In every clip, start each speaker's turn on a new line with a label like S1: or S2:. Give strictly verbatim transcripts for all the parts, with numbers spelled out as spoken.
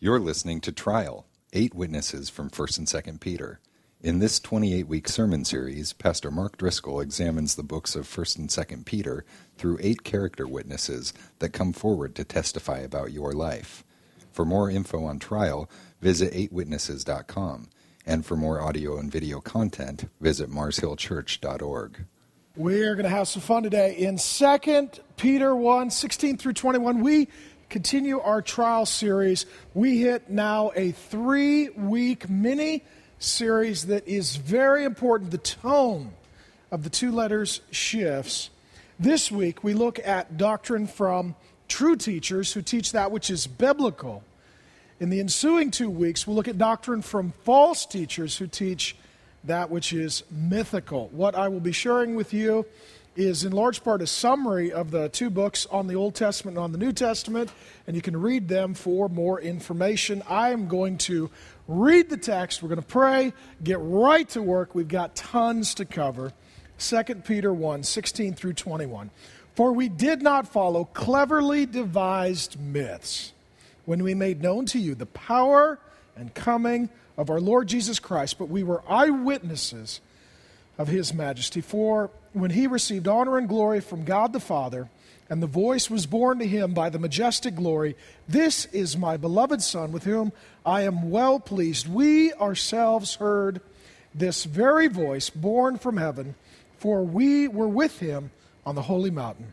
S1: You're listening to Trial, Eight Witnesses from First and Second Peter. In this twenty-eight week sermon series, Pastor Mark Driscoll examines the books of First and Second Peter through eight character witnesses that come forward to testify about your life. For more info on Trial, visit eight witnesses dot com. And for more audio and video content, visit mars hill church dot org.
S2: We're going to have some fun today. In Second Peter one, sixteen through twenty-one, we continue our trial series. We hit now a three-week mini-series that is very important. The tone of the two letters shifts. This week, we look at doctrine from true teachers who teach that which is biblical. In the ensuing two weeks, we'll look at doctrine from false teachers who teach that which is mythical. What I will be sharing with you is in large part a summary of the two books on the Old Testament and on the New Testament, and you can read them for more information. I am going to read the text. We're going to pray, get right to work. We've got tons to cover. Second Peter one, sixteen through twenty-one. For we did not follow cleverly devised myths when we made known to you the power and coming of our Lord Jesus Christ, but we were eyewitnesses of his majesty. For when he received honor and glory from God the Father, and the voice was borne to him by the majestic glory, "This is my beloved Son, with whom I am well pleased." We ourselves heard this very voice borne from heaven, for we were with him on the holy mountain.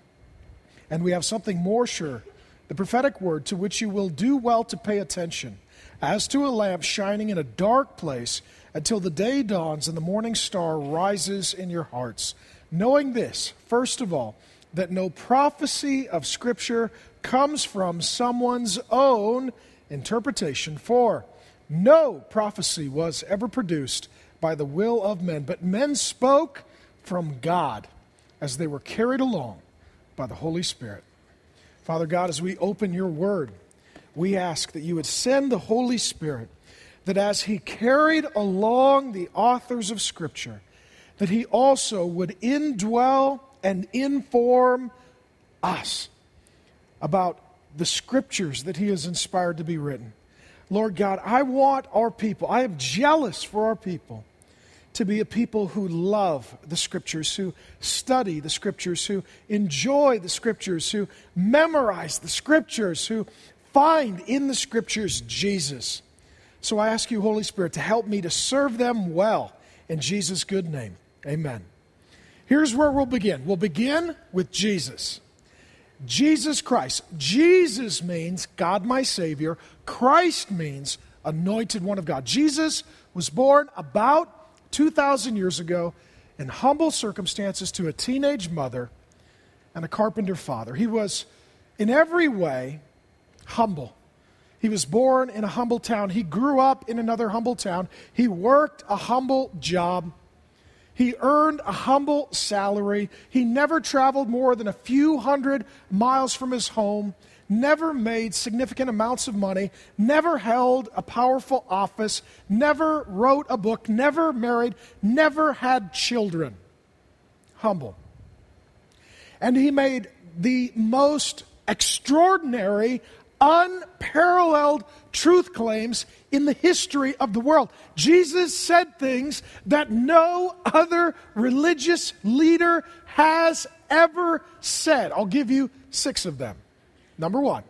S2: And we have something more sure, the prophetic word, to which you will do well to pay attention, as to a lamp shining in a dark place until the day dawns and the morning star rises in your hearts. Knowing this, first of all, that no prophecy of Scripture comes from someone's own interpretation, for no prophecy was ever produced by the will of men, but men spoke from God as they were carried along by the Holy Spirit. Father God, as we open your word, we ask that you would send the Holy Spirit, that as he carried along the authors of Scripture, that he also would indwell and inform us about the Scriptures that he has inspired to be written. Lord God, I want our people, I am jealous for our people, to be a people who love the Scriptures, who study the Scriptures, who enjoy the Scriptures, who memorize the Scriptures, who find in the Scriptures Jesus. So I ask you, Holy Spirit, to help me to serve them well. In Jesus' good name, amen. Here's where we'll begin. We'll begin with Jesus. Jesus Christ. Jesus means God my Savior. Christ means anointed one of God. Jesus was born about two thousand years ago in humble circumstances to a teenage mother and a carpenter father. He was in every way humble. He was born in a humble town. He grew up in another humble town. He worked a humble job. He earned a humble salary. He never traveled more than a few hundred miles from his home, never made significant amounts of money, never held a powerful office, never wrote a book, never married, never had children. Humble. And he made the most extraordinary, unparalleled truth claims in the history of the world. Jesus said things that no other religious leader has ever said. I'll give you six of them. Number one,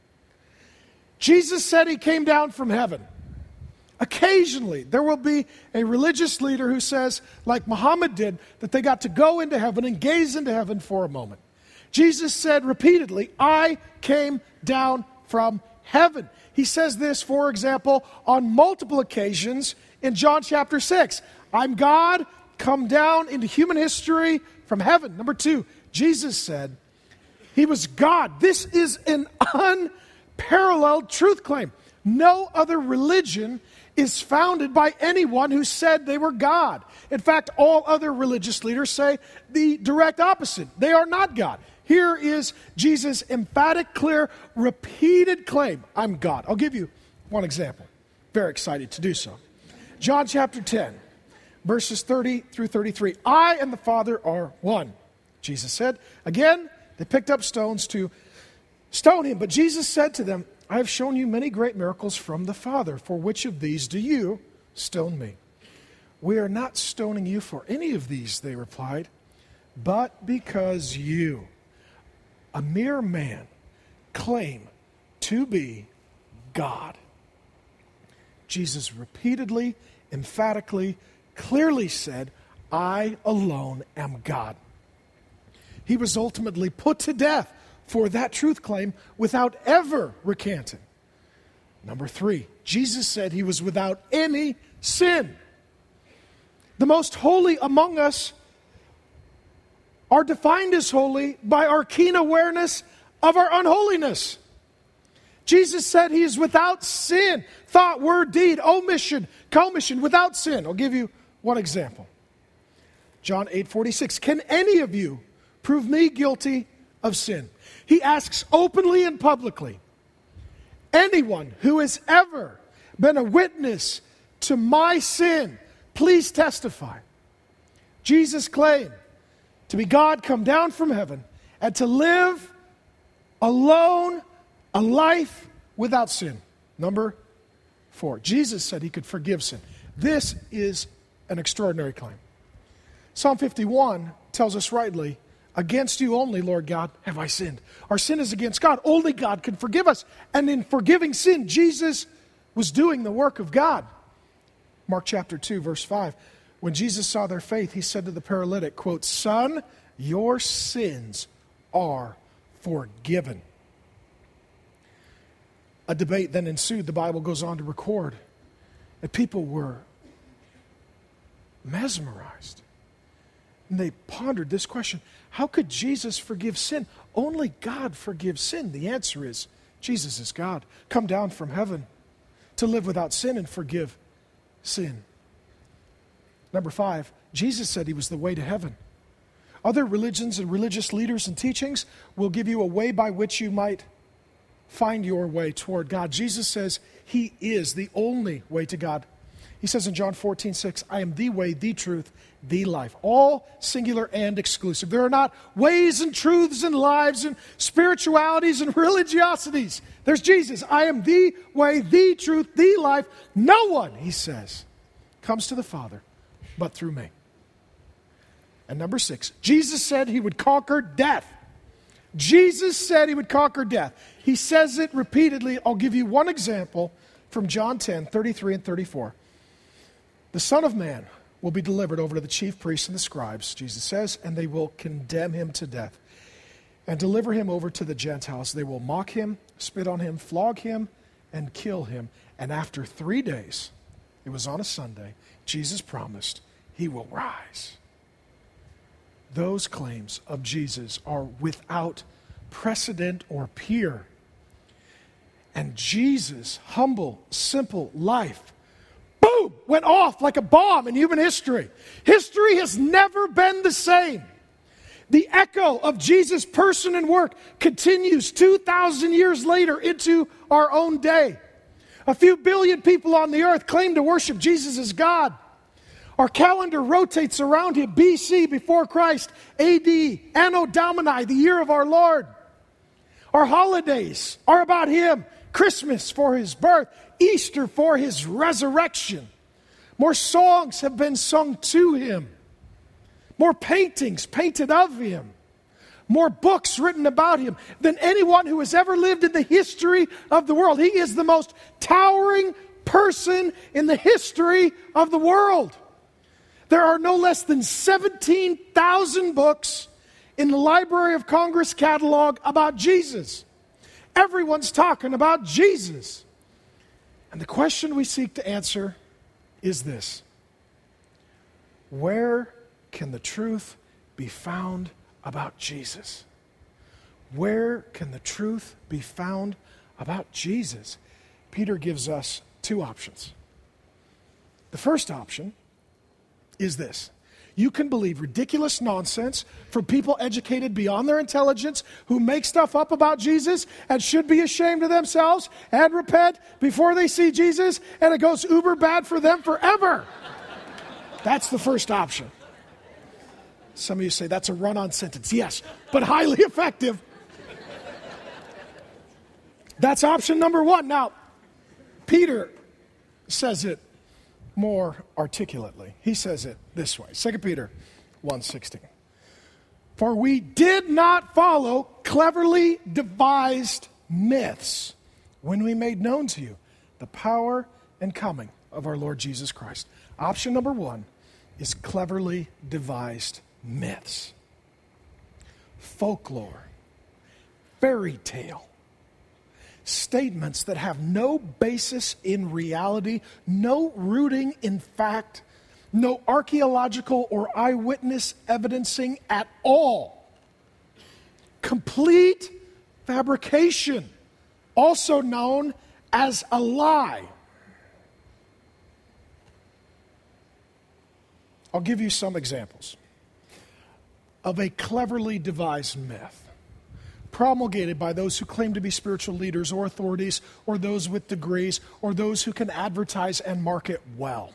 S2: Jesus said he came down from heaven. Occasionally, there will be a religious leader who says, like Muhammad did, that they got to go into heaven and gaze into heaven for a moment. Jesus said repeatedly, "I came down from heaven." He says this, for example, on multiple occasions in John chapter six. "I'm God, come down into human history from heaven." Number two, Jesus said he was God. This is an unparalleled truth claim. No other religion is founded by anyone who said they were God. In fact, all other religious leaders say the direct opposite. They are not God. Here is Jesus' emphatic, clear, repeated claim, "I'm God." I'll give you one example. Very excited to do so. John chapter ten, verses thirty through thirty-three. "I and the Father are one," Jesus said. Again, they picked up stones to stone him. But Jesus said to them, I have shown you many great miracles from the Father. For which of these do you stone me?" "We are not stoning you for any of these," they replied, "but because you, a mere man, claim to be God." Jesus repeatedly, emphatically, clearly said, "I alone am God." He was ultimately put to death for that truth claim without ever recanting. Number three, Jesus said he was without any sin. The most holy among us are defined as holy by our keen awareness of our unholiness. Jesus said he is without sin, thought, word, deed, omission, commission, without sin. I'll give you one example. John eight forty-six, "Can any of you prove me guilty of sin?" He asks openly and publicly. Anyone who has ever been a witness to my sin, please testify. Jesus claimed to be God come down from heaven and to live alone a life without sin. Number four, Jesus said he could forgive sin. This is an extraordinary claim. Psalm fifty-one tells us rightly, "Against you only, Lord God, have I sinned." Our sin is against God. Only God can forgive us. And in forgiving sin, Jesus was doing the work of God. Mark chapter two, verse five. When Jesus saw their faith, he said to the paralytic, quote, "Son, your sins are forgiven." A debate then ensued, the Bible goes on to record, and people were mesmerized. And they pondered this question: how could Jesus forgive sin? Only God forgives sin. The answer is, Jesus is God, come down from heaven to live without sin and forgive sin. Number five, Jesus said he was the way to heaven. Other religions and religious leaders and teachings will give you a way by which you might find your way toward God. Jesus says he is the only way to God. He says in John fourteen six, "I am the way, the truth, the life." All singular and exclusive. There are not ways and truths and lives and spiritualities and religiosities. There's Jesus. "I am the way, the truth, the life. No one," he says, "comes to the Father but through me." And number six, Jesus said he would conquer death. Jesus said he would conquer death. He says it repeatedly. I'll give you one example from John ten thirty-three and thirty-four. "The Son of Man will be delivered over to the chief priests and the scribes," Jesus says, "and they will condemn him to death and deliver him over to the Gentiles. They will mock him, spit on him, flog him, and kill him. And after three days," it was on a Sunday, Jesus promised, "he will rise." Those claims of Jesus are without precedent or peer. And Jesus' humble, simple life, boom, went off like a bomb in human history. History has never been the same. The echo of Jesus' person and work continues two thousand years later into our own day. A few billion people on the earth claim to worship Jesus as God. Our calendar rotates around him, B C, before Christ, A D, Anno Domini, the year of our Lord. Our holidays are about him. Christmas for his birth, Easter for his resurrection. More songs have been sung to him. More paintings painted of him. More books written about him than anyone who has ever lived in the history of the world. He is the most towering person in the history of the world. There are no less than seventeen thousand books in the Library of Congress catalog about Jesus. Everyone's talking about Jesus. And the question we seek to answer is this: where can the truth be found about Jesus? Where can the truth be found about Jesus? Peter gives us two options. The first option is this: you can believe ridiculous nonsense from people educated beyond their intelligence who make stuff up about Jesus and should be ashamed of themselves and repent before they see Jesus, and it goes uber bad for them forever. That's the first option. Some of you say that's a run-on sentence. Yes, but highly effective. That's option number one. Now, Peter says it more articulately. He says it this way, Second Peter one sixteen. For we did not follow cleverly devised myths when we made known to you the power and coming of our Lord Jesus Christ. Option number one is cleverly devised myths. Folklore, fairy tale, statements that have no basis in reality, no rooting in fact, no archaeological or eyewitness evidencing at all. Complete fabrication, also known as a lie. I'll give you some examples of a cleverly devised myth promulgated by those who claim to be spiritual leaders or authorities or those with degrees or those who can advertise and market well.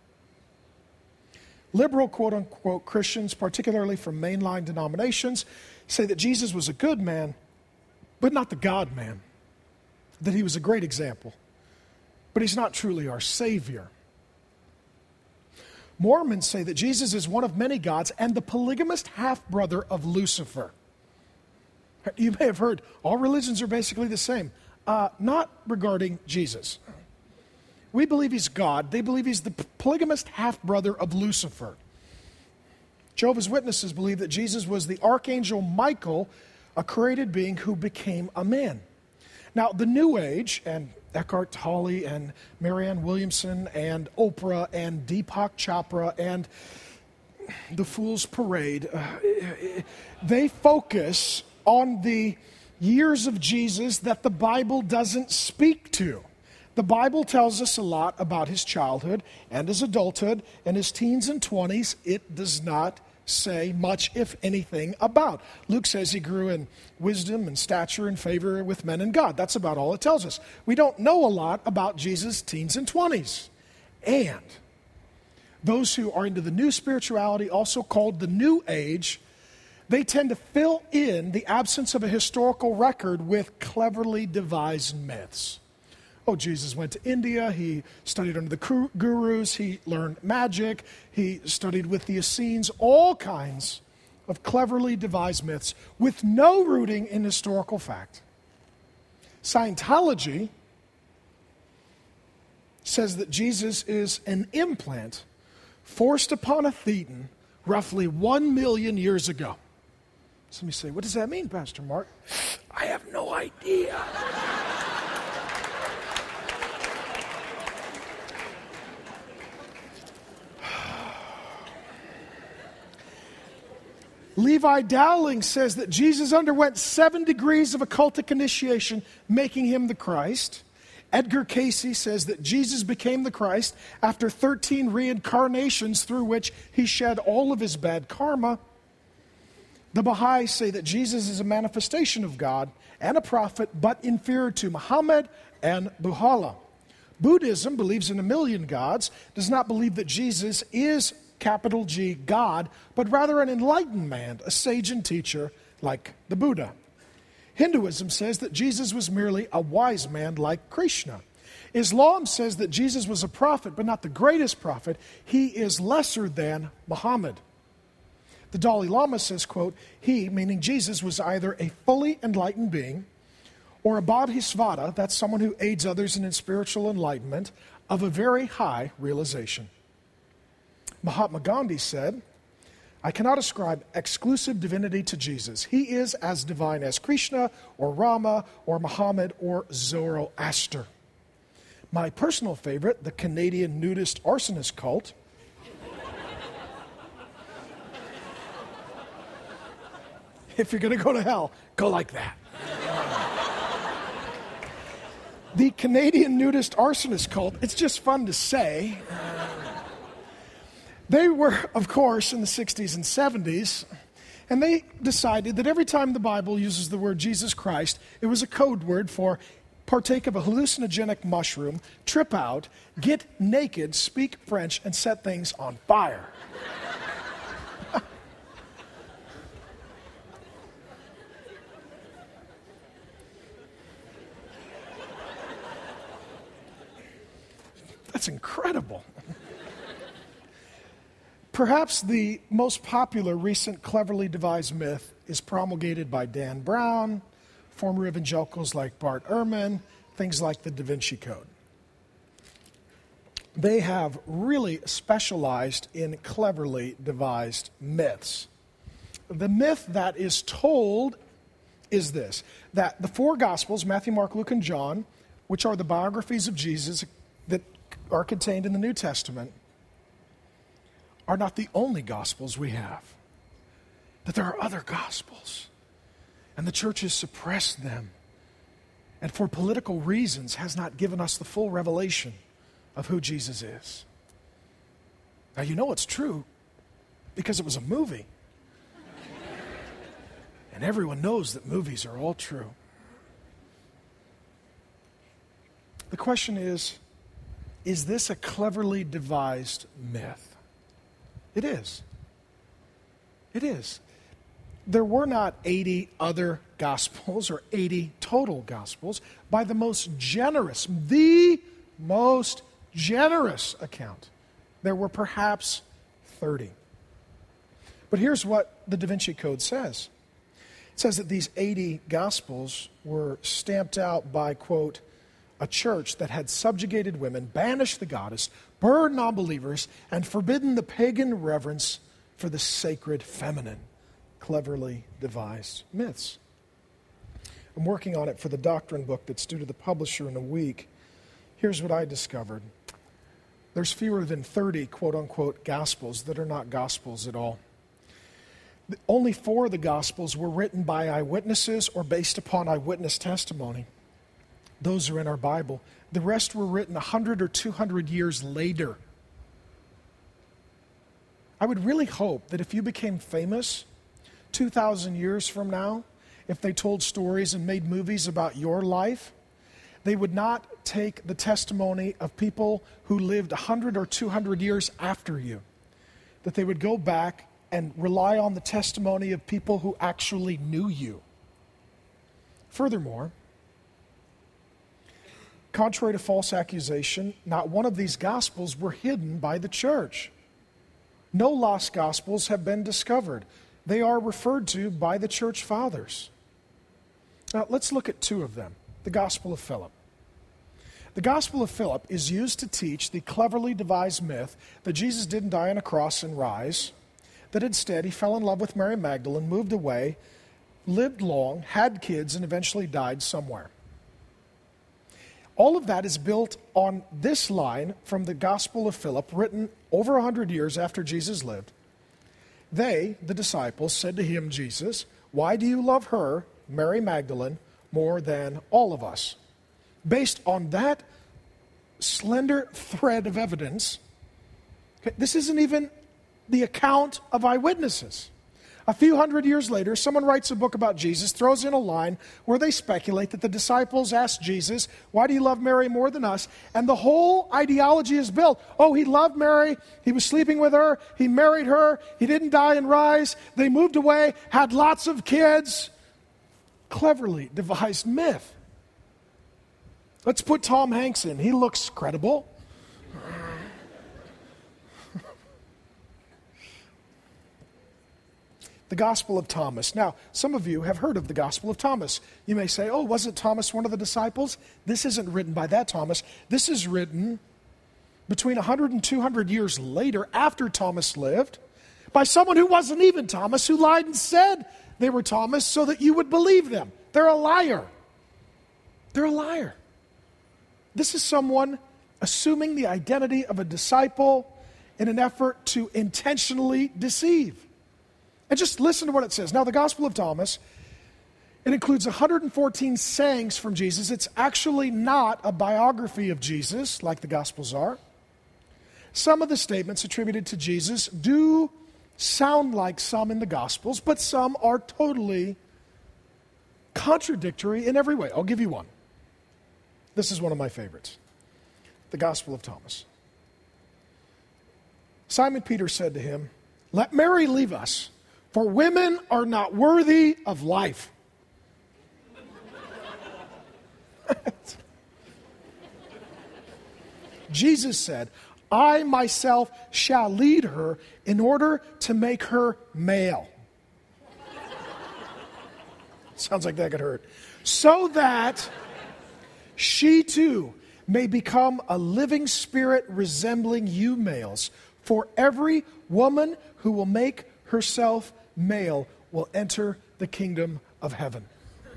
S2: Liberal, quote-unquote, Christians, particularly from mainline denominations, say that Jesus was a good man, but not the God-man, that he was a great example, but he's not truly our Savior. Mormons say that Jesus is one of many gods and the polygamist half-brother of Lucifer. You may have heard, all religions are basically the same. Uh, not regarding Jesus. We believe he's God. They believe he's the polygamist half-brother of Lucifer. Jehovah's Witnesses believe that Jesus was the archangel Michael, a created being who became a man. Now, the New Age, and Eckhart Tolle and Marianne Williamson and Oprah and Deepak Chopra and the Fool's Parade, uh, they focus on the years of Jesus that the Bible doesn't speak to. The Bible tells us a lot about his childhood and his adulthood and his teens and twenties. It does not say much, if anything, about. Luke says he grew in wisdom and stature and favor with men and God. That's about all it tells us. We don't know a lot about Jesus' teens and twenties. And those who are into the new spirituality, also called the New Age, they tend to fill in the absence of a historical record with cleverly devised myths. Oh, Jesus went to India, he studied under the gurus, he learned magic, he studied with the Essenes, all kinds of cleverly devised myths with no rooting in historical fact. Scientology says that Jesus is an implant forced upon a thetan roughly one million years ago. Somebody say, what does that mean, Pastor Mark? I have no idea. Levi Dowling says that Jesus underwent seven degrees of occultic initiation, making him the Christ. Edgar Casey says that Jesus became the Christ after thirteen reincarnations through which he shed all of his bad karma. The Baha'i say that Jesus is a manifestation of God and a prophet, but inferior to Muhammad and Buddha. Buddhism believes in a million gods, does not believe that Jesus is capital G, God, but rather an enlightened man, a sage and teacher like the Buddha. Hinduism says that Jesus was merely a wise man like Krishna. Islam says that Jesus was a prophet, but not the greatest prophet. He is lesser than Muhammad. The Dalai Lama says, quote, he, meaning Jesus, was either a fully enlightened being or a bodhisattva, that's someone who aids others in spiritual enlightenment, of a very high realization. Mahatma Gandhi said, I cannot ascribe exclusive divinity to Jesus. He is as divine as Krishna or Rama or Muhammad or Zoroaster. My personal favorite, the Canadian nudist arsonist cult, if you're going to go to hell, go like that. The Canadian nudist arsonist cult, it's just fun to say. They were, of course, in the sixties and seventies, and they decided that every time the Bible uses the word Jesus Christ, it was a code word for partake of a hallucinogenic mushroom, trip out, get naked, speak French, and set things on fire. That's incredible. Perhaps the most popular recent cleverly devised myth is promulgated by Dan Brown, former evangelicals like Bart Ehrman, things like the Da Vinci Code. They have really specialized in cleverly devised myths. The myth that is told is this, that the four Gospels, Matthew, Mark, Luke, and John, which are the biographies of Jesus that are contained in the New Testament, are not the only Gospels we have. That there are other Gospels. And the church has suppressed them. And for political reasons has not given us the full revelation of who Jesus is. Now you know it's true because it was a movie. And everyone knows that movies are all true. The question is, is this a cleverly devised myth? It is. It is. There were not eighty other Gospels or eighty total Gospels. By the most generous, the most generous account, there were perhaps thirty. But here's what the Da Vinci Code says. It says that these eighty Gospels were stamped out by, quote, a church that had subjugated women, banished the goddess, burned non-believers, and forbidden the pagan reverence for the sacred feminine. Cleverly devised myths. I'm working on it for the doctrine book that's due to the publisher in a week. Here's what I discovered. There's fewer than thirty, quote-unquote, Gospels that are not Gospels at all. Only four of the Gospels were written by eyewitnesses or based upon eyewitness testimony. Those are in our Bible. The rest were written one hundred or two hundred years later. I would really hope that if you became famous two thousand years from now, if they told stories and made movies about your life, they would not take the testimony of people who lived one hundred or two hundred years after you. That they would go back and rely on the testimony of people who actually knew you. Furthermore, contrary to false accusation, not one of these Gospels were hidden by the church. No lost Gospels have been discovered. They are referred to by the church fathers. Now, let's look at two of them. The Gospel of Philip. The Gospel of Philip is used to teach the cleverly devised myth that Jesus didn't die on a cross and rise, that instead he fell in love with Mary Magdalene, moved away, lived long, had kids, and eventually died somewhere. All of that is built on this line from the Gospel of Philip, written over one hundred years after Jesus lived. They, the disciples, said to him, Jesus, why do you love her, Mary Magdalene, more than all of us? Based on that slender thread of evidence, okay, this isn't even the account of eyewitnesses. A few hundred years later, someone writes a book about Jesus, throws in a line where they speculate that the disciples asked Jesus, why do you love Mary more than us? And the whole ideology is built. Oh, he loved Mary. He was sleeping with her. He married her. He didn't die and rise. They moved away, had lots of kids. Cleverly devised myth. Let's put Tom Hanks in. He looks credible. The Gospel of Thomas. Now, some of you have heard of the Gospel of Thomas. You may say, oh, wasn't Thomas one of the disciples? This isn't written by that Thomas. This is written between one hundred and two hundred years later, after Thomas lived, by someone who wasn't even Thomas, who lied and said they were Thomas so that you would believe them. They're a liar. They're a liar. This is someone assuming the identity of a disciple in an effort to intentionally deceive. And just listen to what it says. Now, the Gospel of Thomas, it includes one hundred fourteen sayings from Jesus. It's actually not a biography of Jesus, like the Gospels are. Some of the statements attributed to Jesus do sound like some in the Gospels, but some are totally contradictory in every way. I'll give you one. This is one of my favorites. The Gospel of Thomas. Simon Peter said to him, let Mary leave us, for women are not worthy of life. Jesus said, I myself shall lead her in order to make her male. Sounds like that could hurt. So that she too may become a living spirit resembling you males. For every woman who will make herself male will enter the kingdom of heaven.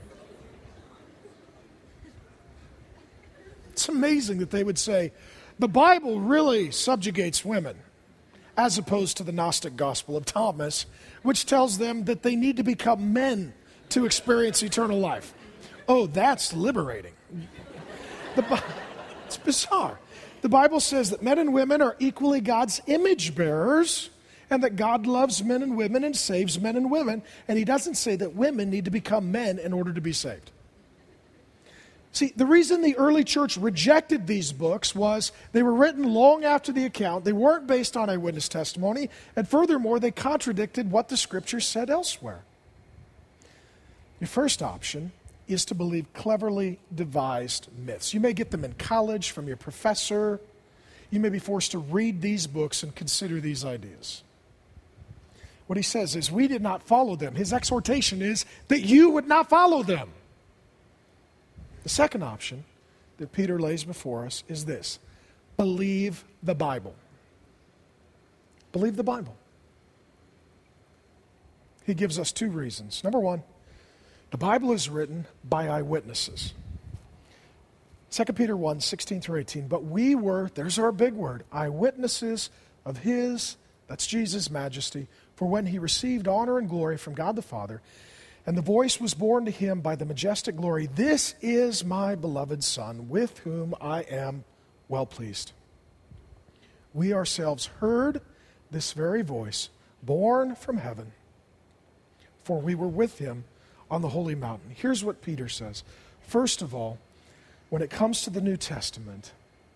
S2: It's amazing that they would say, the Bible really subjugates women, as opposed to the Gnostic Gospel of Thomas, which tells them that they need to become men to experience eternal life. Oh, that's liberating. The, it's bizarre. The Bible says that men and women are equally God's image bearers, and that God loves men and women and saves men and women, and he doesn't say that women need to become men in order to be saved. See, the reason the early church rejected these books was they were written long after the account, they weren't based on eyewitness testimony, and furthermore, they contradicted what the Scripture said elsewhere. Your first option is to believe cleverly devised myths. You may get them in college from your professor. You may be forced to read these books and consider these ideas. What he says is, we did not follow them. His exhortation is that you would not follow them. The second option that Peter lays before us is this: believe the Bible. Believe the Bible. He gives us two reasons. Number one, the Bible is written by eyewitnesses. Second Peter one, sixteen through eighteen. But we were, there's our big word, eyewitnesses of his, that's Jesus' majesty, for when he received honor and glory from God the Father, and the voice was borne to him by the majestic glory, this is my beloved Son, with whom I am well pleased. We ourselves heard this very voice, born from heaven, for we were with him on the holy mountain. Here's what Peter says. First of all, when it comes to the New Testament,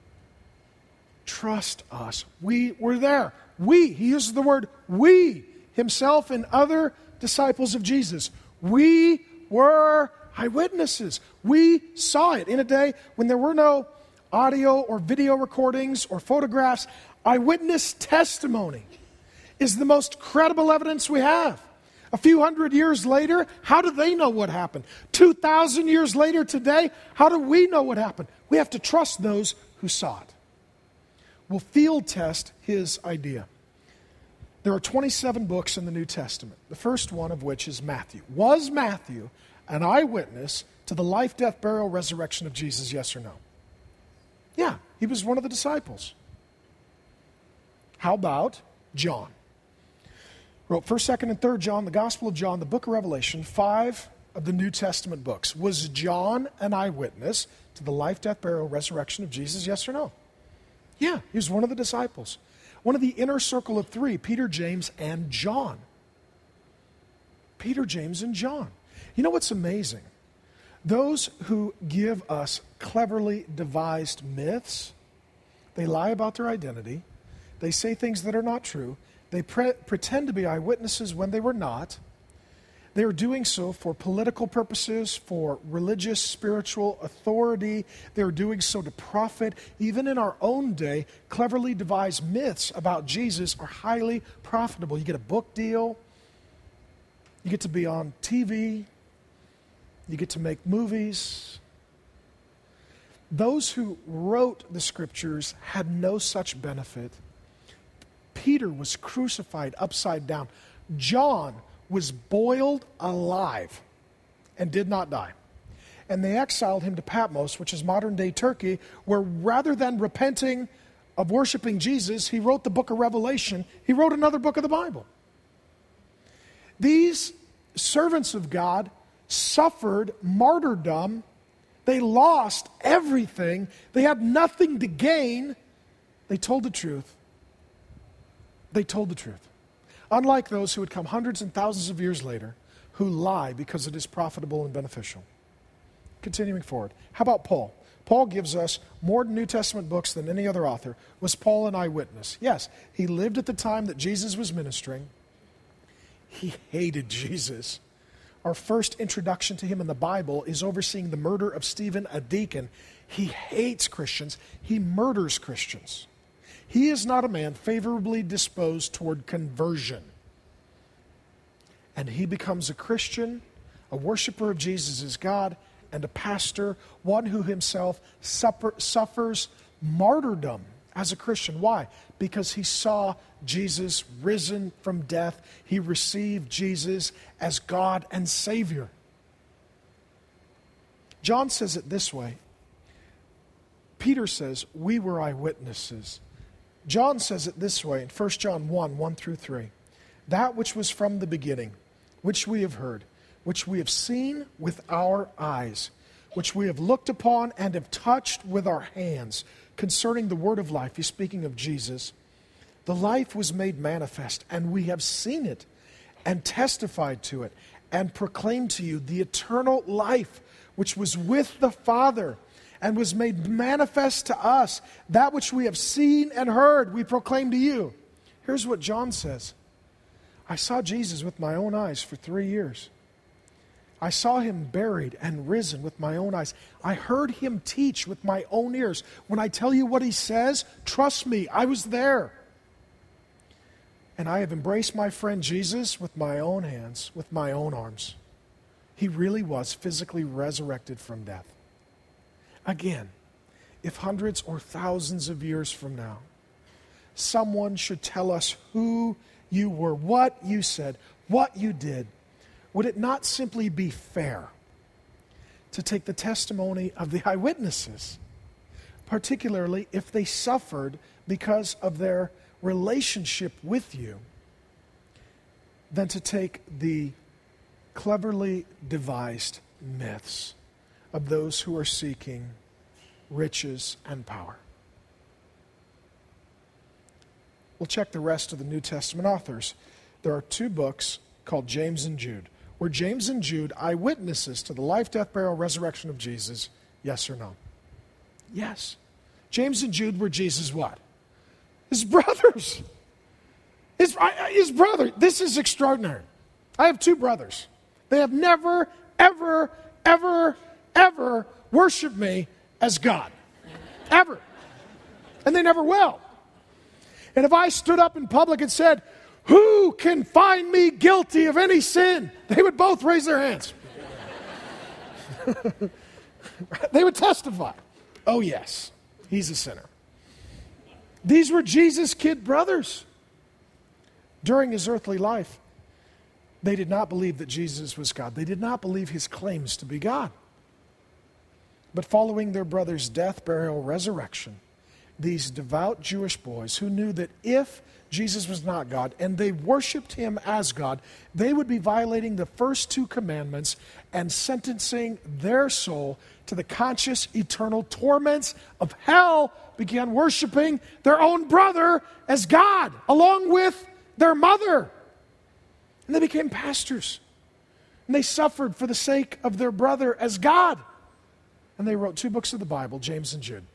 S2: trust us. We were there. We, he uses the word we, himself and other disciples of Jesus. We were eyewitnesses. We saw it in a day when there were no audio or video recordings or photographs. Eyewitness testimony is the most credible evidence we have. A few hundred years later, how do they know what happened? Two thousand years later today, how do we know what happened? We have to trust those who saw it. We'll field test his idea. There are twenty-seven books in the New Testament, the first one of which is Matthew. Was Matthew an eyewitness to the life, death, burial, resurrection of Jesus, yes or no? Yeah, he was one of the disciples. How about John? Wrote first, second, and third John, the Gospel of John, the book of Revelation, five of the New Testament books. Was John an eyewitness to the life, death, burial, resurrection of Jesus, yes or no? Yeah, he was one of the disciples. One of the inner circle of three, Peter, James, and John. Peter, James, and John. You know what's amazing? Those who give us cleverly devised myths, they lie about their identity, they say things that are not true, they pre- pretend to be eyewitnesses when they were not. They are doing so for political purposes, for religious, spiritual authority. They are doing so to profit. Even in our own day, cleverly devised myths about Jesus are highly profitable. You get a book deal. You get to be on T V. You get to make movies. Those who wrote the Scriptures had no such benefit. Peter was crucified upside down. John was boiled alive and did not die. And they exiled him to Patmos, which is modern-day Turkey, where rather than repenting of worshiping Jesus, he wrote the book of Revelation. He wrote another book of the Bible. These servants of God suffered martyrdom. They lost everything. They had nothing to gain. They told the truth. They told the truth. Unlike those who would come hundreds and thousands of years later, who lie because it is profitable and beneficial. Continuing forward. How about Paul? Paul gives us more New Testament books than any other author. Was Paul an eyewitness? Yes. He lived at the time that Jesus was ministering. He hated Jesus. Our first introduction to him in the Bible is overseeing the murder of Stephen, a deacon. He hates Christians. He murders Christians. He is not a man favorably disposed toward conversion. And he becomes a Christian, a worshiper of Jesus as God, and a pastor, one who himself suffer, suffers martyrdom as a Christian. Why? Because he saw Jesus risen from death. He received Jesus as God and Savior. John says it this way. Peter says, we were eyewitnesses. John says it this way in First John one, one through three. That which was from the beginning, which we have heard, which we have seen with our eyes, which we have looked upon and have touched with our hands, concerning the word of life. He's speaking of Jesus. The life was made manifest, and we have seen it, and testified to it, and proclaimed to you the eternal life, which was with the Father, and was made manifest to us. That which we have seen and heard, we proclaim to you. Here's what John says. I saw Jesus with my own eyes for three years. I saw him buried and risen with my own eyes. I heard him teach with my own ears. When I tell you what he says, trust me, I was there. And I have embraced my friend Jesus with my own hands, with my own arms. He really was physically resurrected from death. Again, if hundreds or thousands of years from now, someone should tell us who you were, what you said, what you did, would it not simply be fair to take the testimony of the eyewitnesses, particularly if they suffered because of their relationship with you, than to take the cleverly devised myths of those who are seeking riches and power? We'll check the rest of the New Testament authors. There are two books called James and Jude. Were James and Jude eyewitnesses to the life, death, burial, resurrection of Jesus? Yes or no? Yes. James and Jude were Jesus' what? His brothers. His, his brother. This is extraordinary. I have two brothers. They have never, ever, ever, ever worshiped me as God. Ever. And they never will. And if I stood up in public and said, who can find me guilty of any sin? They would both raise their hands. They would testify. Oh, yes, he's a sinner. These were Jesus' kid brothers. During his earthly life, they did not believe that Jesus was God. They did not believe his claims to be God. But following their brother's death, burial, resurrection, these devout Jewish boys who knew that if Jesus was not God, and they worshiped him as God, they would be violating the first two commandments and sentencing their soul to the conscious, eternal torments of hell, began worshiping their own brother as God, along with their mother. And they became pastors. And they suffered for the sake of their brother as God. And they wrote two books of the Bible, James and Jude.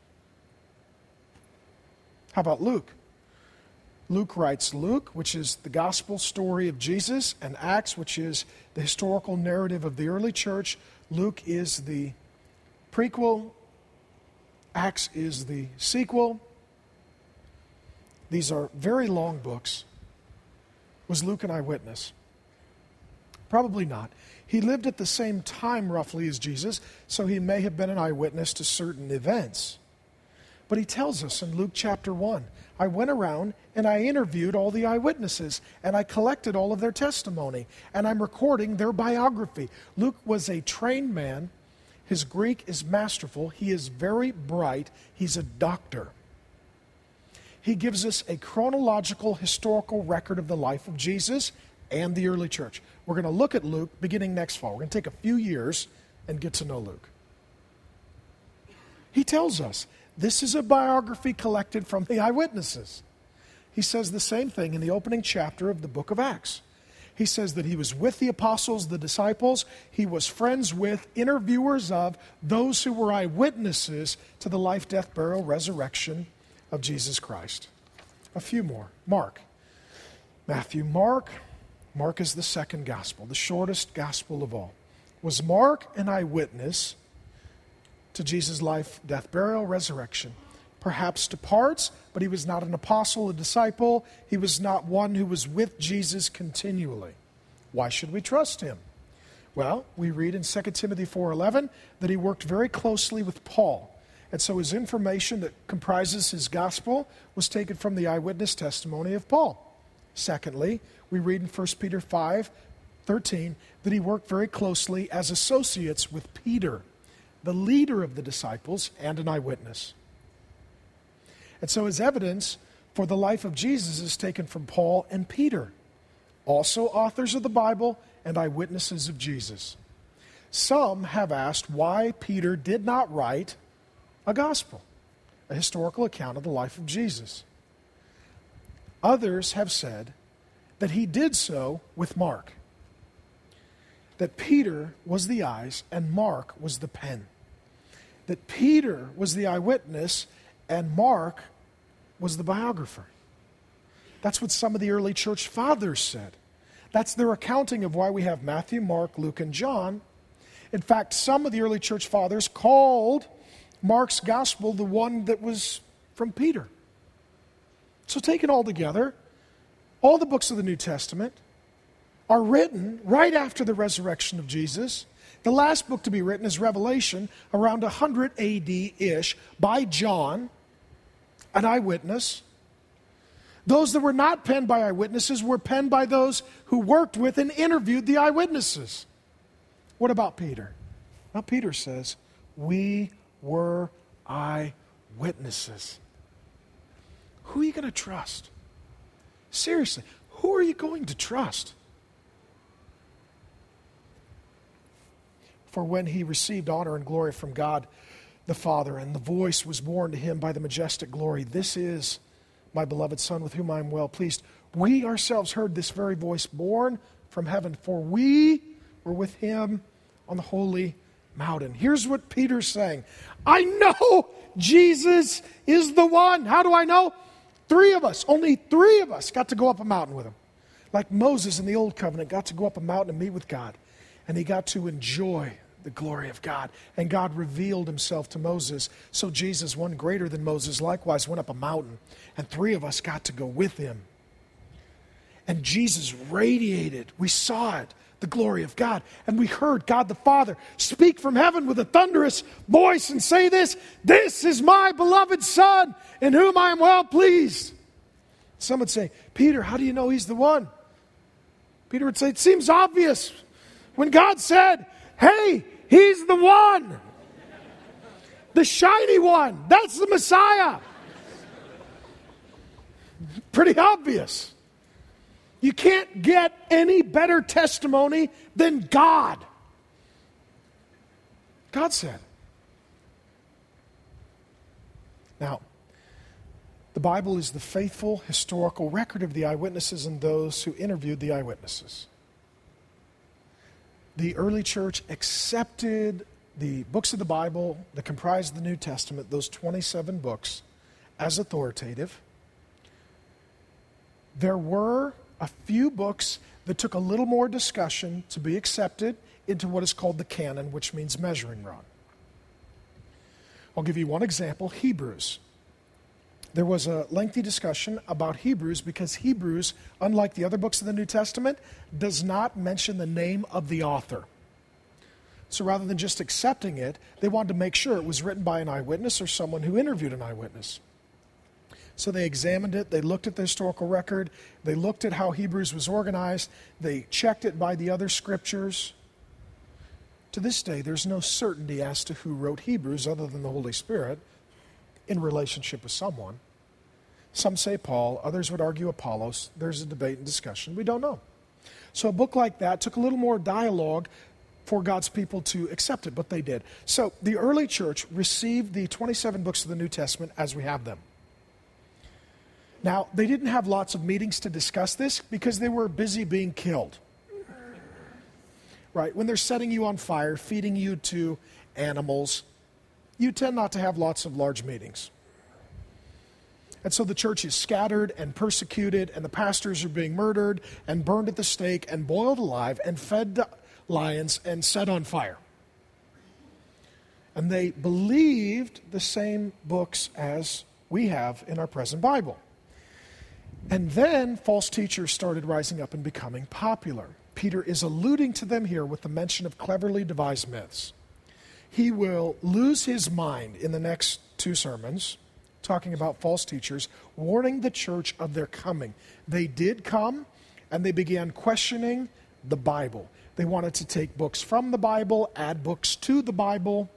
S2: How about Luke? Luke writes Luke, which is the gospel story of Jesus, and Acts, which is the historical narrative of the early church. Luke is the prequel. Acts is the sequel. These are very long books. Was Luke an eyewitness? Probably not. He lived at the same time roughly as Jesus, so he may have been an eyewitness to certain events. But he tells us in Luke chapter one, I went around and I interviewed all the eyewitnesses and I collected all of their testimony and I'm recording their biography. Luke was a trained man. His Greek is masterful. He is very bright. He's a doctor. He gives us a chronological historical record of the life of Jesus and the early church. We're going to look at Luke beginning next fall. We're going to take a few years and get to know Luke. He tells us this is a biography collected from the eyewitnesses. He says the same thing in the opening chapter of the book of Acts. He says that he was with the apostles, the disciples. He was friends with, interviewers of, those who were eyewitnesses to the life, death, burial, resurrection of Jesus Christ. A few more. Mark. Matthew, Mark. Mark is the second gospel, the shortest gospel of all. Was Mark an eyewitness to Jesus' life, death, burial, resurrection. Perhaps departs, but he was not an apostle, a disciple. He was not one who was with Jesus continually. Why should we trust him? Well, we read in Second Timothy four eleven that he worked very closely with Paul. And so his information that comprises his gospel was taken from the eyewitness testimony of Paul. Secondly, we read in First Peter five thirteen that he worked very closely as associates with Peter, the leader of the disciples and an eyewitness. And so his evidence for the life of Jesus is taken from Paul and Peter, also authors of the Bible and eyewitnesses of Jesus. Some have asked why Peter did not write a gospel, a historical account of the life of Jesus. Others have said that he did so with Mark, that Peter was the eyes and Mark was the pen, that Peter was the eyewitness and Mark was the biographer. That's what some of the early church fathers said. That's their accounting of why we have Matthew, Mark, Luke, and John. In fact, some of the early church fathers called Mark's gospel the one that was from Peter. So taken all together, all the books of the New Testament are written right after the resurrection of Jesus. The last book to be written is Revelation, around one hundred A D-ish, by John, an eyewitness. Those that were not penned by eyewitnesses were penned by those who worked with and interviewed the eyewitnesses. What about Peter? Well, Peter says, we were eyewitnesses. Who are you going to trust? Seriously, who are you going to trust? For when he received honor and glory from God the Father, and the voice was borne to him by the majestic glory, this is my beloved Son with whom I am well pleased. We ourselves heard this very voice borne from heaven, for we were with him on the holy mountain. Here's what Peter's saying. I know Jesus is the one. How do I know? Three of us, only three of us got to go up a mountain with him. Like Moses in the Old Covenant got to go up a mountain and meet with God. And he got to enjoy the glory of God. And God revealed himself to Moses. So Jesus, one greater than Moses, likewise went up a mountain. And three of us got to go with him. And Jesus radiated. We saw it, the glory of God. And we heard God the Father speak from heaven with a thunderous voice and say this, this is my beloved Son, in whom I am well pleased. Some would say, Peter, how do you know he's the one? Peter would say, it seems obvious. When God said, hey, he's the one. The shiny one. That's the Messiah. Pretty obvious. You can't get any better testimony than God. God said. Now, the Bible is the faithful historical record of the eyewitnesses and those who interviewed the eyewitnesses. The early church accepted the books of the Bible that comprise the New Testament, those twenty-seven books, as authoritative. There were a few books that took a little more discussion to be accepted into what is called the canon, which means measuring rod. I'll give you one example, Hebrews. There was a lengthy discussion about Hebrews because Hebrews, unlike the other books of the New Testament, does not mention the name of the author. So rather than just accepting it, they wanted to make sure it was written by an eyewitness or someone who interviewed an eyewitness. So they examined it, they looked at the historical record, they looked at how Hebrews was organized, they checked it by the other scriptures. To this day, there's no certainty as to who wrote Hebrews other than the Holy Spirit in relationship with someone. Some say Paul, others would argue Apollos. There's a debate and discussion. We don't know. So a book like that took a little more dialogue for God's people to accept it, but they did. So the early church received the twenty-seven books of the New Testament as we have them. Now, they didn't have lots of meetings to discuss this because they were busy being killed. Right? When they're setting you on fire, feeding you to animals, you tend not to have lots of large meetings. And so the church is scattered and persecuted, and the pastors are being murdered and burned at the stake and boiled alive and fed to lions and set on fire. And they believed the same books as we have in our present Bible. And then false teachers started rising up and becoming popular. Peter is alluding to them here with the mention of cleverly devised myths. He will lose his mind in the next two sermons, talking about false teachers, warning the church of their coming. They did come, and they began questioning the Bible. They wanted to take books from the Bible, add books to the Bible.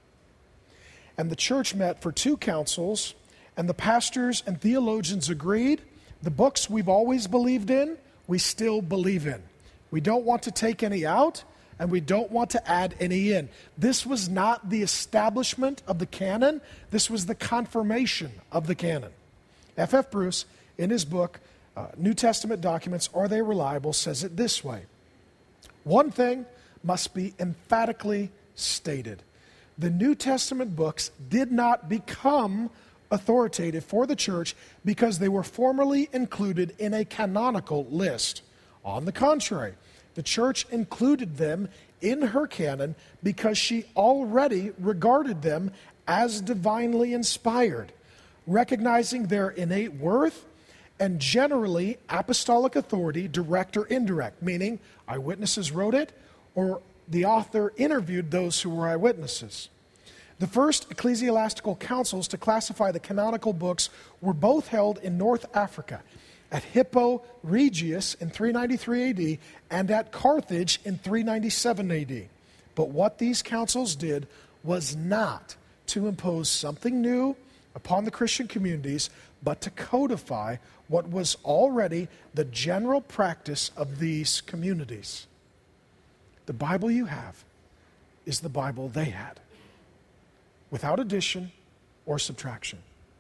S2: And the church met for two councils, and the pastors and theologians agreed, the books we've always believed in, we still believe in. We don't want to take any out, and we don't want to add any in. This was not the establishment of the canon. This was the confirmation of the canon. F F Bruce, in his book, uh, New Testament Documents, Are They Reliable?, says it this way. One thing must be emphatically stated. The New Testament books did not become authoritative for the church because they were formerly included in a canonical list. On the contrary, the church included them in her canon because she already regarded them as divinely inspired, recognizing their innate worth and generally apostolic authority, direct or indirect, meaning eyewitnesses wrote it or the author interviewed those who were eyewitnesses. The first ecclesiastical councils to classify the canonical books were both held in North Africa, at Hippo Regius in three ninety-three A D and at Carthage in three ninety-seven A D. But what these councils did was not to impose something new upon the Christian communities, but to codify what was already the general practice of these communities. The Bible you have is the Bible they had, without addition or subtraction.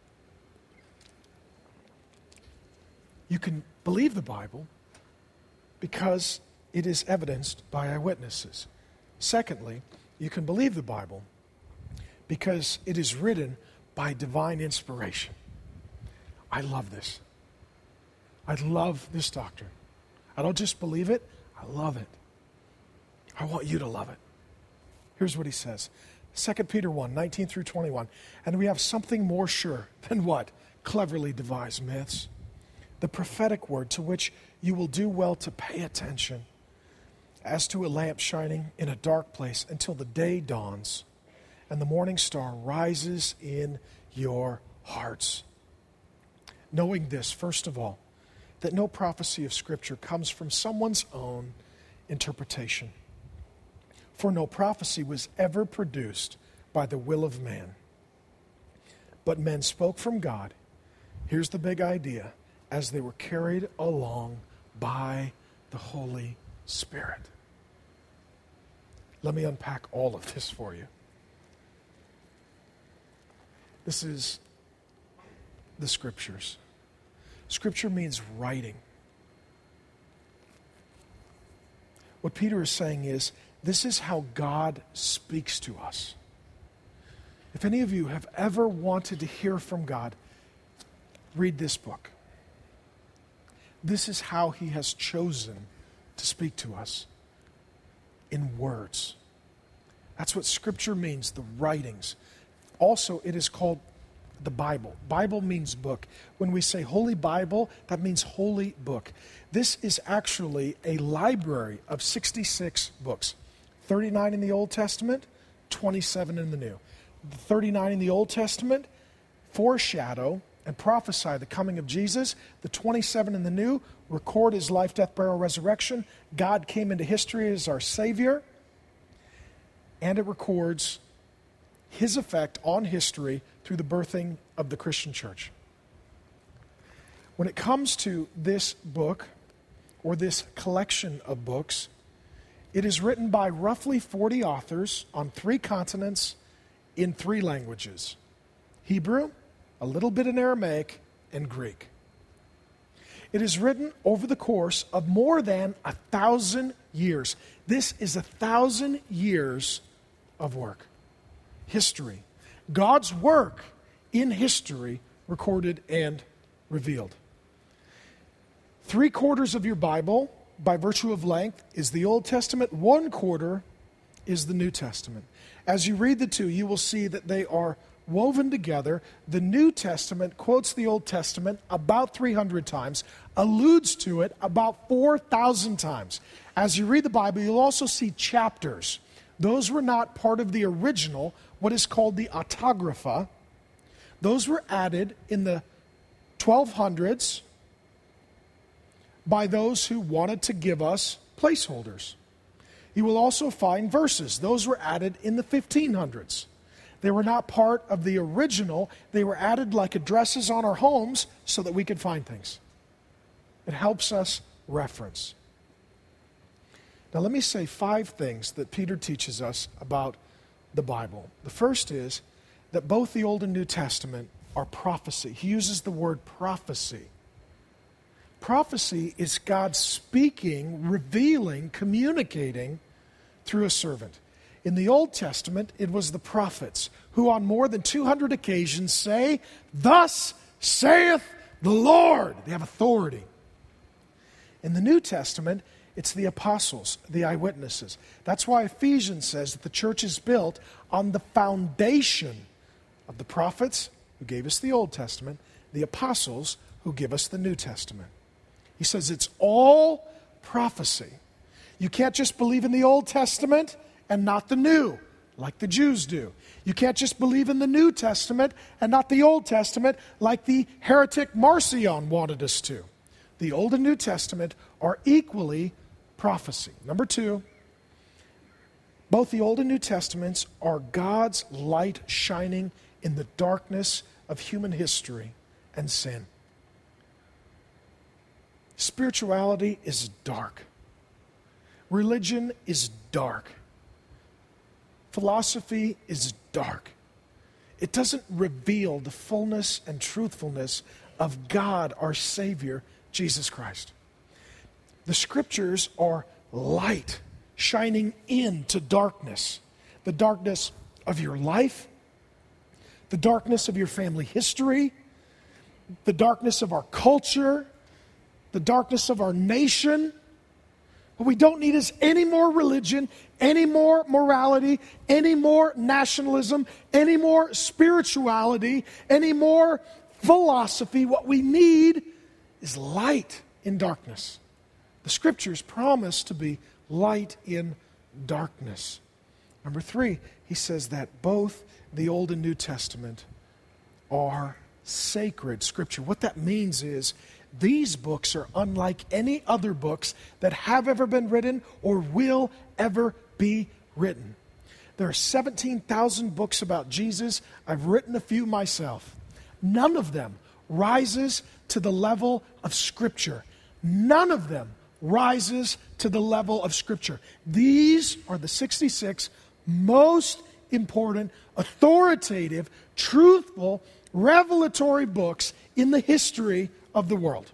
S2: You can believe the Bible because it is evidenced by eyewitnesses. Secondly, you can believe the Bible because it is written by divine inspiration. I love this. I love this doctrine. I don't just believe it, I love it. I want you to love it. Here's what he says. Second Peter one, nineteen through twenty-one. And we have something more sure than what? Cleverly devised myths. The prophetic word to which you will do well to pay attention, as to a lamp shining in a dark place until the day dawns and the morning star rises in your hearts. Knowing this, first of all, that no prophecy of Scripture comes from someone's own interpretation. For no prophecy was ever produced by the will of man. But men spoke from God. Here's the big idea. As they were carried along by the Holy Spirit. Let me unpack all of this for you. This is the Scriptures. Scripture means writing. What Peter is saying is, this is how God speaks to us. If any of you have ever wanted to hear from God, read this book. This is how he has chosen to speak to us, in words. That's what Scripture means, the writings. Also, it is called the Bible. Bible means book. When we say Holy Bible, that means holy book. This is actually a library of sixty-six books. thirty-nine in the Old Testament, twenty-seven in the New. The thirty-nine in the Old Testament foreshadow and prophesy the coming of Jesus. The twenty-seven in the New record his life, death, burial, resurrection. God came into history as our Savior. And it records his effect on history through the birthing of the Christian church. When it comes to this book, or this collection of books, it is written by roughly forty authors on three continents in three languages: Hebrew, a little bit in Aramaic, and Greek. It is written over the course of more than a thousand years. This is a thousand years of work. History. God's work in history recorded and revealed. Three quarters of your Bible, by virtue of length, is the Old Testament. One quarter is the New Testament. As you read the two, you will see that they are woven together. The New Testament quotes the Old Testament about three hundred times, alludes to it about four thousand times. As you read the Bible, you'll also see chapters. Those were not part of the original, what is called the autographa. Those were added in the twelve hundreds by those who wanted to give us placeholders. You will also find verses. Those were added in the fifteen hundreds. They were not part of the original. They were added like addresses on our homes so that we could find things. It helps us reference. Now let me say five things that Peter teaches us about the Bible. The first is that both the Old and New Testament are prophecy. He uses the word prophecy. Prophecy is God speaking, revealing, communicating through a servant. In the Old Testament, it was the prophets who on more than two hundred occasions say, "Thus saith the Lord." They have authority. In the New Testament, it's the apostles, the eyewitnesses. That's why Ephesians says that the church is built on the foundation of the prophets who gave us the Old Testament, the apostles who give us the New Testament. He says it's all prophecy. You can't just believe in the Old Testament and not the New, like the Jews do. You can't just believe in the New Testament and not the Old Testament, like the heretic Marcion wanted us to. The Old and New Testament are equally prophecy. Number two, both the Old and New Testaments are God's light shining in the darkness of human history and sin. Spirituality is dark. Religion is dark. Philosophy is dark. It doesn't reveal the fullness and truthfulness of God, our Savior, Jesus Christ. The Scriptures are light shining into darkness. The darkness of your life, the darkness of your family history, the darkness of our culture, the darkness of our nation. What we don't need is any more religion, any more morality, any more nationalism, any more spirituality, any more philosophy. What we need is light in darkness. The Scriptures promise to be light in darkness. Number three, he says that both the Old and New Testament are sacred Scripture. What that means is these books are unlike any other books that have ever been written or will ever be written. There are seventeen thousand books about Jesus. I've written a few myself. None of them rises to the level of Scripture. None of them rises to the level of Scripture. These are the sixty-six most important, authoritative, truthful, revelatory books in the history of the world.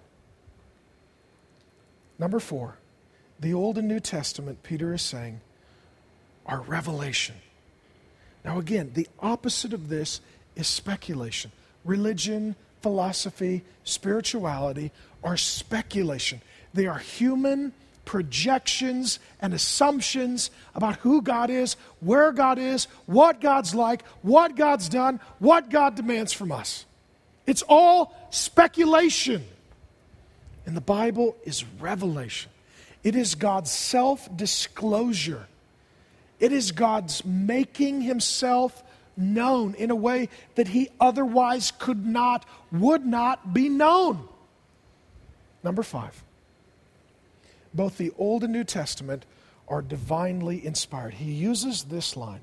S2: Number four, the Old and New Testament, Peter is saying, are revelation. Now again, the opposite of this is speculation. Religion, philosophy, spirituality are speculation. They are human projections and assumptions about who God is, where God is, what God's like, what God's done, what God demands from us. It's all speculation. And the Bible is revelation. It is God's self-disclosure. It is God's making himself known in a way that he otherwise could not, would not be known. Number five, both the Old and New Testament are divinely inspired. He uses this line.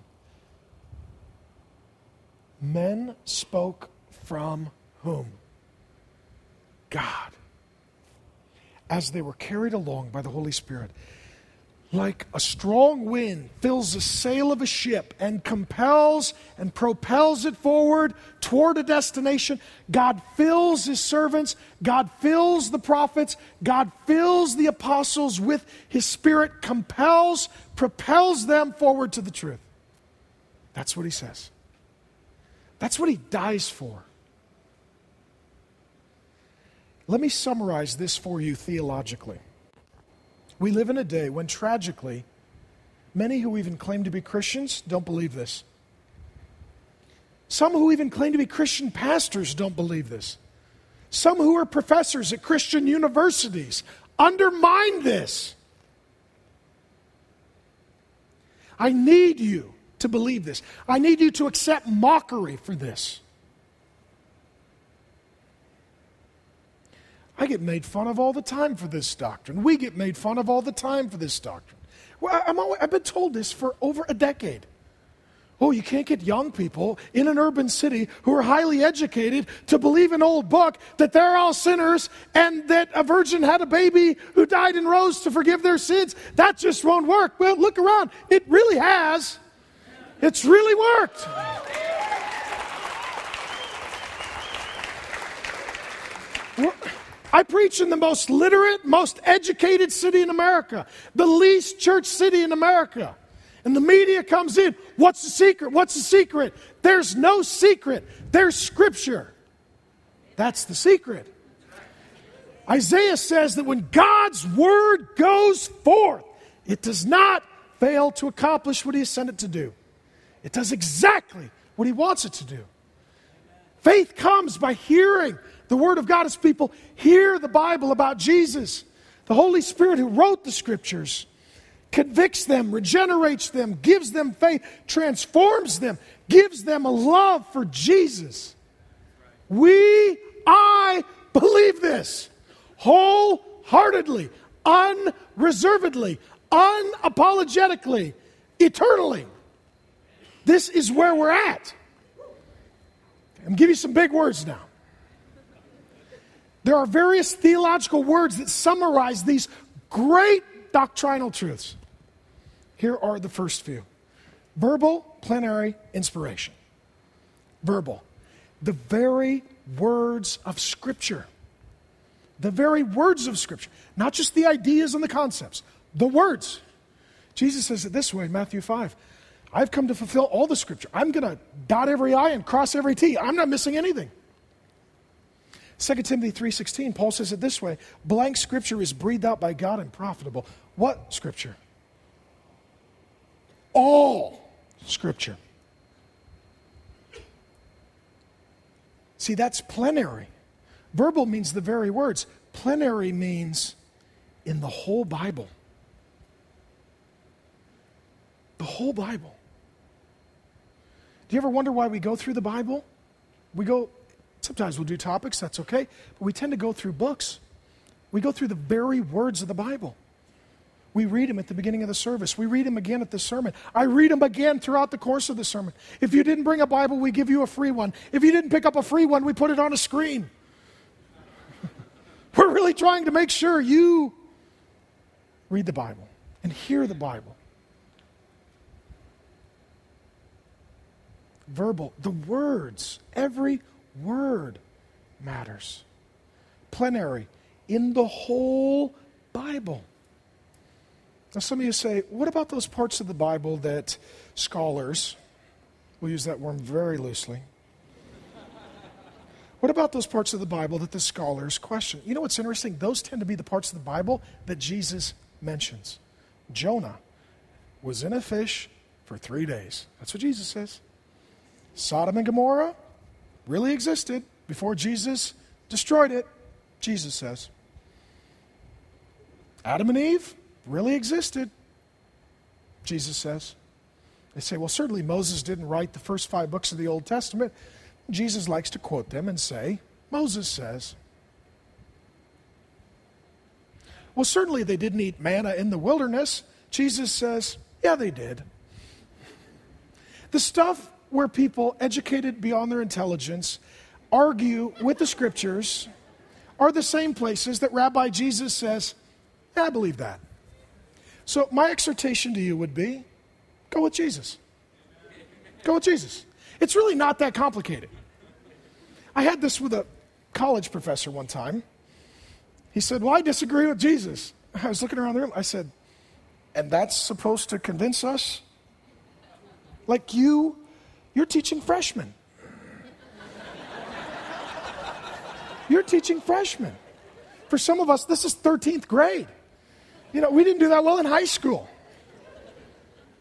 S2: Men spoke from whom? God. As they were carried along by the Holy Spirit, like a strong wind fills the sail of a ship and compels and propels it forward toward a destination, God fills his servants, God fills the prophets, God fills the apostles with his Spirit, compels, propels them forward to the truth. That's what he says. That's what he dies for. Let me summarize this for you theologically. We live in a day when tragically, Many who even claim to be Christians don't believe this. Some who even claim to be Christian pastors don't believe this. Some who are professors at Christian universities undermine this. I need you to believe this. I need you to accept mockery for this. I get made fun of all the time for this doctrine. We get made fun of all the time for this doctrine. Well, I'm always, I've been told this for over a decade. Oh, you can't get young people in an urban city who are highly educated to believe an old book that they're all sinners and that a virgin had a baby who died and rose to forgive their sins. That just won't work. Well, look around. It really has. It's really worked. I preach in the most literate, most educated city in America, the least church city in America. And the media comes in. What's the secret? What's the secret? There's no secret. There's Scripture. That's the secret. Isaiah says that when God's Word goes forth, it does not fail to accomplish what He has sent it to do. It does exactly what He wants it to do. Faith comes by hearing the Word of God as people hear the Bible about Jesus. The Holy Spirit who wrote the Scriptures convicts them, regenerates them, gives them faith, transforms them, gives them a love for Jesus. We, I believe this wholeheartedly, unreservedly, unapologetically, eternally. This is where we're at. I'm going to give you some big words now. There are various theological words that summarize these great doctrinal truths. Here are the first few. Verbal, plenary, inspiration. Verbal. The very words of Scripture. The very words of Scripture. Not just the ideas and the concepts. The words. Jesus says it this way in Matthew five. I've come to fulfill all the Scripture. I'm going to dot every I and cross every T. I'm not missing anything. Second Timothy three sixteen, Paul says it this way. Blank Scripture is breathed out by God and profitable. What Scripture? All Scripture. See, that's plenary. Verbal means the very words. Plenary means in the whole Bible. The whole Bible. Do you ever wonder why we go through the Bible? We go, sometimes we'll do topics, that's okay, but we tend to go through books. We go through the very words of the Bible. We read them at the beginning of the service. We read them again at the sermon. I read them again throughout the course of the sermon. If you didn't bring a Bible, we give you a free one. If you didn't pick up a free one, we put it on a screen. We're really trying to make sure you read the Bible and hear the Bible. Verbal, the words, every word matters. Plenary, in the whole Bible. Now some of you say, what about those parts of the Bible that scholars, we'll use that word very loosely, what about those parts of the Bible that the scholars question? You know what's interesting? Those tend to be the parts of the Bible that Jesus mentions. Jonah was in a fish for three days. That's what Jesus says. Sodom and Gomorrah really existed before Jesus destroyed it, Jesus says. Adam and Eve really existed, Jesus says. They say, well, certainly Moses didn't write the first five books of the Old Testament. Jesus likes to quote them and say, Moses says. Well, certainly they didn't eat manna in the wilderness. Jesus says, yeah, they did. The stuff where people educated beyond their intelligence argue with the Scriptures are the same places that Rabbi Jesus says, yeah, I believe that. So my exhortation to you would be, go with Jesus. Go with Jesus. It's really not that complicated. I had this with a college professor one time. He said, well, I disagree with Jesus. I was looking around the room. I said, and that's supposed to convince us? Like you, you're teaching freshmen. You're teaching freshmen. For some of us, this is thirteenth grade. You know, we didn't do that well in high school.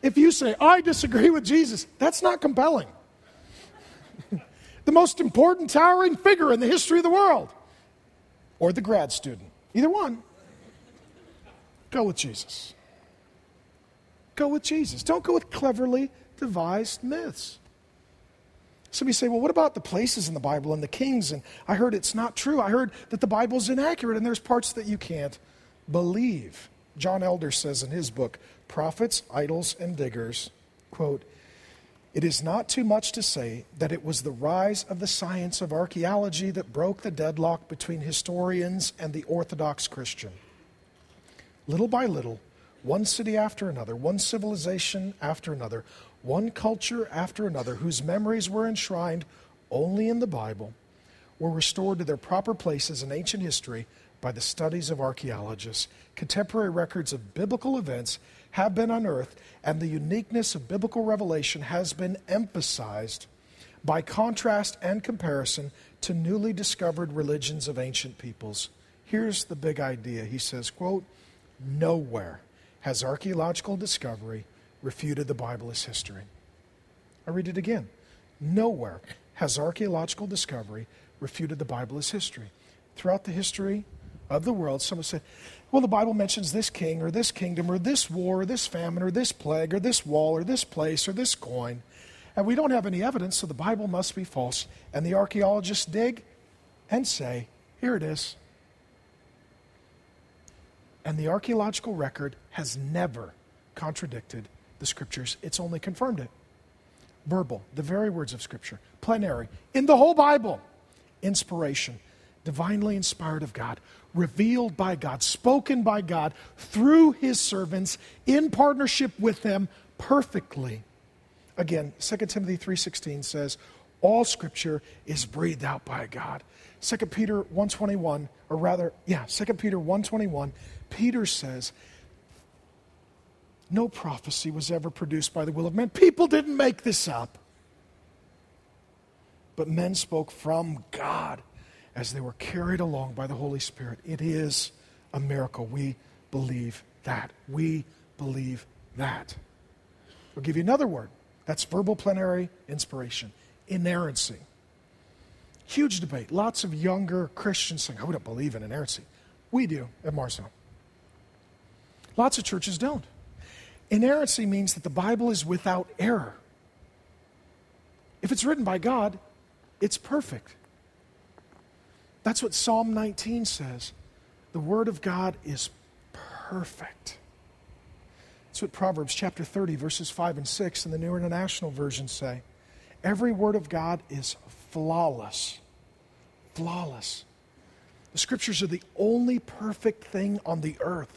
S2: If you say, I disagree with Jesus, that's not compelling. The most important towering figure in the history of the world, or the grad student, either one, go with Jesus. Go with Jesus. Don't go with cleverly devised myths. Some of you say, well, what about the places in the Bible and the kings? And I heard it's not true. I heard that the Bible's inaccurate and there's parts that you can't believe. John Elder says in his book, Prophets, Idols, and Diggers, quote, "It is not too much to say that it was the rise of the science of archaeology that broke the deadlock between historians and the Orthodox Christian. Little by little, one city after another, one civilization after another, one culture after another, whose memories were enshrined only in the Bible, were restored to their proper places in ancient history by the studies of archaeologists. Contemporary records of biblical events have been unearthed, and the uniqueness of biblical revelation has been emphasized by contrast and comparison to newly discovered religions of ancient peoples. Here's the big idea," he says, quote, "Nowhere has archaeological discovery refuted the Bible as history." I read it again. Nowhere has archaeological discovery refuted the Bible as history. Throughout the history of the world, someone said, well, the Bible mentions this king or this kingdom or this war or this famine or this plague or this wall or this place or this coin, and we don't have any evidence, so the Bible must be false. And the archaeologists dig and say, here it is. And the archaeological record has never contradicted the Scriptures. It's only confirmed it. Verbal, the very words of Scripture. Plenary, in the whole Bible. Inspiration, divinely inspired of God, revealed by God, spoken by God through His servants in partnership with them perfectly. Again, Second Timothy three sixteen says, all Scripture is breathed out by God. Second Peter one twenty-one, or rather, yeah, Second Peter one twenty-one, Peter says, no prophecy was ever produced by the will of men. People didn't make this up. But men spoke from God as they were carried along by the Holy Spirit. It is a miracle. We believe that. We believe that. We'll give you another word. That's verbal plenary inspiration. Inerrancy. Huge debate. Lots of younger Christians saying, oh, we don't believe in inerrancy. We do at Marzone. Lots of churches don't. Inerrancy means that the Bible is without error. If it's written by God, it's perfect. That's what Psalm nineteen says. The Word of God is perfect. That's what Proverbs chapter thirty, verses five and six in the New International Version say. Every word of God is flawless. Flawless. The Scriptures are the only perfect thing on the earth.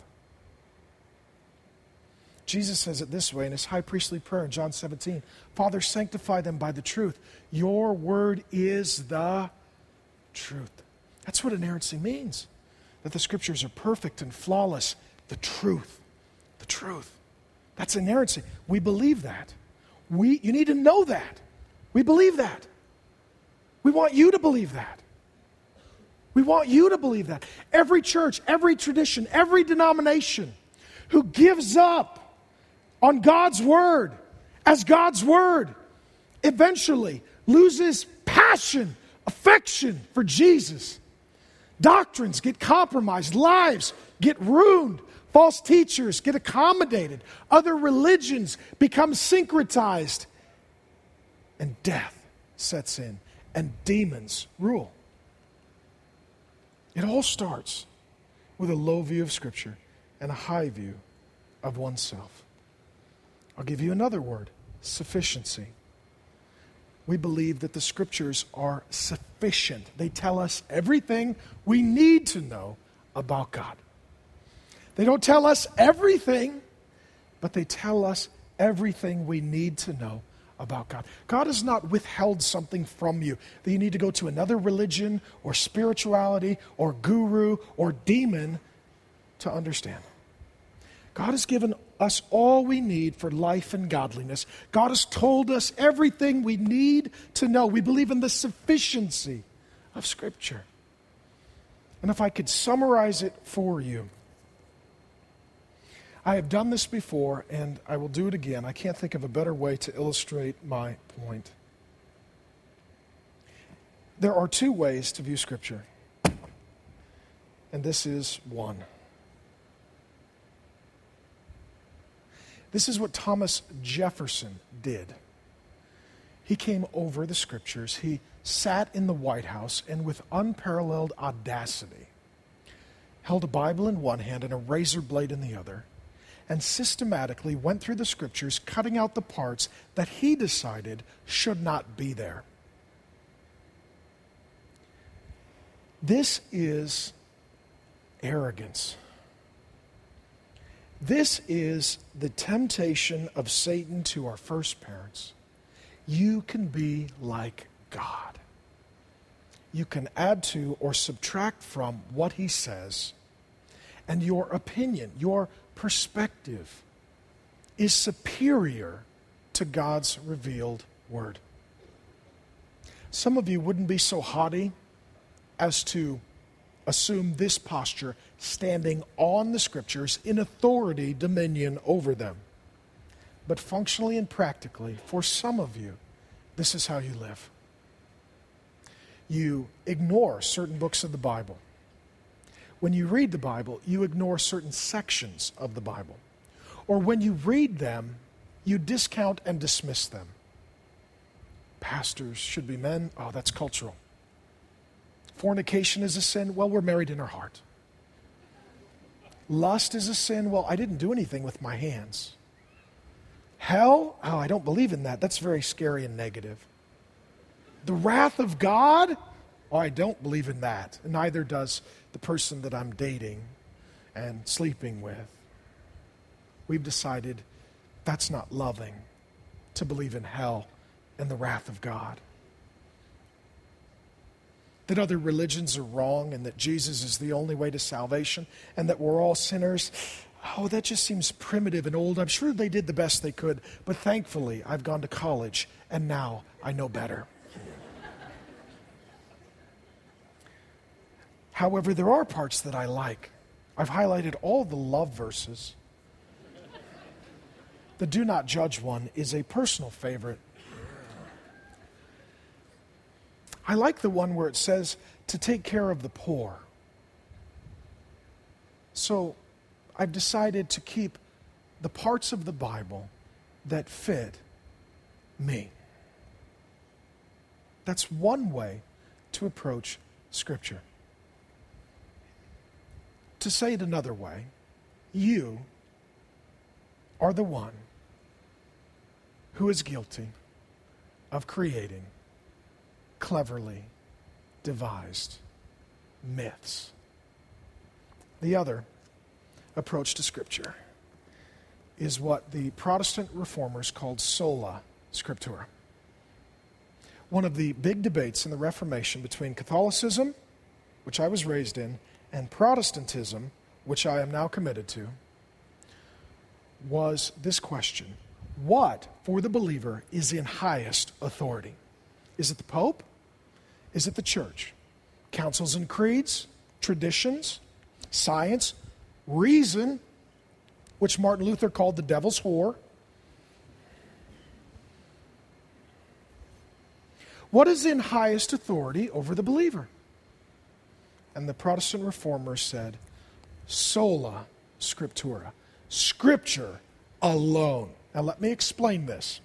S2: Jesus says it this way in His high priestly prayer in John seventeen. Father, sanctify them by the truth. Your word is the truth. That's what inerrancy means. That the Scriptures are perfect and flawless. The truth. The truth. That's inerrancy. We believe that. We, you need to know that. We believe that. We want you to believe that. We want you to believe that. Every church, every tradition, every denomination who gives up on God's Word as God's Word eventually loses passion, affection for Jesus. Doctrines get compromised. Lives get ruined. False teachers get accommodated. Other religions become syncretized. And death sets in. And demons rule. It all starts with a low view of Scripture and a high view of oneself. I'll give you another word. Sufficiency. We believe that the Scriptures are sufficient. They tell us everything we need to know about God. They don't tell us everything, but they tell us everything we need to know about God. God has not withheld something from you that you need to go to another religion or spirituality or guru or demon to understand. God has given us all we need for life and godliness. God has told us everything we need to know. We believe in the sufficiency of Scripture. And if I could summarize it for you, I have done this before, and I will do it again. I can't think of a better way to illustrate my point. There are two ways to view Scripture, and this is one. This is what Thomas Jefferson did. He came over the Scriptures. He sat in the White House and with unparalleled audacity held a Bible in one hand and a razor blade in the other, and systematically went through the Scriptures, cutting out the parts that he decided should not be there. This is arrogance. This is the temptation of Satan to our first parents. You can be like God. You can add to or subtract from what he says, and your opinion, your perspective is superior to God's revealed word. Some of you wouldn't be so haughty as to assume this posture, standing on the Scriptures in authority, dominion over them. But functionally and practically, for some of you, this is how you live. You ignore certain books of the Bible. When you read the Bible, you ignore certain sections of the Bible. Or when you read them, you discount and dismiss them. Pastors should be men. Oh, that's cultural. Fornication is a sin. Well, we're married in our heart. Lust is a sin. Well, I didn't do anything with my hands. Hell? Oh, I don't believe in that. That's very scary and negative. The wrath of God? Oh, I don't believe in that. And neither does the person that I'm dating and sleeping with. We've decided that's not loving, to believe in hell and the wrath of God. That other religions are wrong and that Jesus is the only way to salvation and that we're all sinners. Oh, that just seems primitive and old. I'm sure they did the best they could, but thankfully I've gone to college and now I know better. However, there are parts that I like. I've highlighted all the love verses. The do not judge one is a personal favorite. I like the one where it says to take care of the poor. So I've decided to keep the parts of the Bible that fit me. That's one way to approach Scripture. To say it another way, you are the one who is guilty of creating cleverly devised myths. The other approach to Scripture is what the Protestant reformers called sola scriptura. One of the big debates in the Reformation between Catholicism, which I was raised in, and Protestantism, which I am now committed to, was this question: what, for the believer, is in highest authority? Is it the Pope? Is it the Church? Councils and creeds? Traditions? Science? Reason, which Martin Luther called the devil's whore? What is in highest authority over the believer? And the Protestant reformers said, sola scriptura, Scripture alone. Now let me explain this.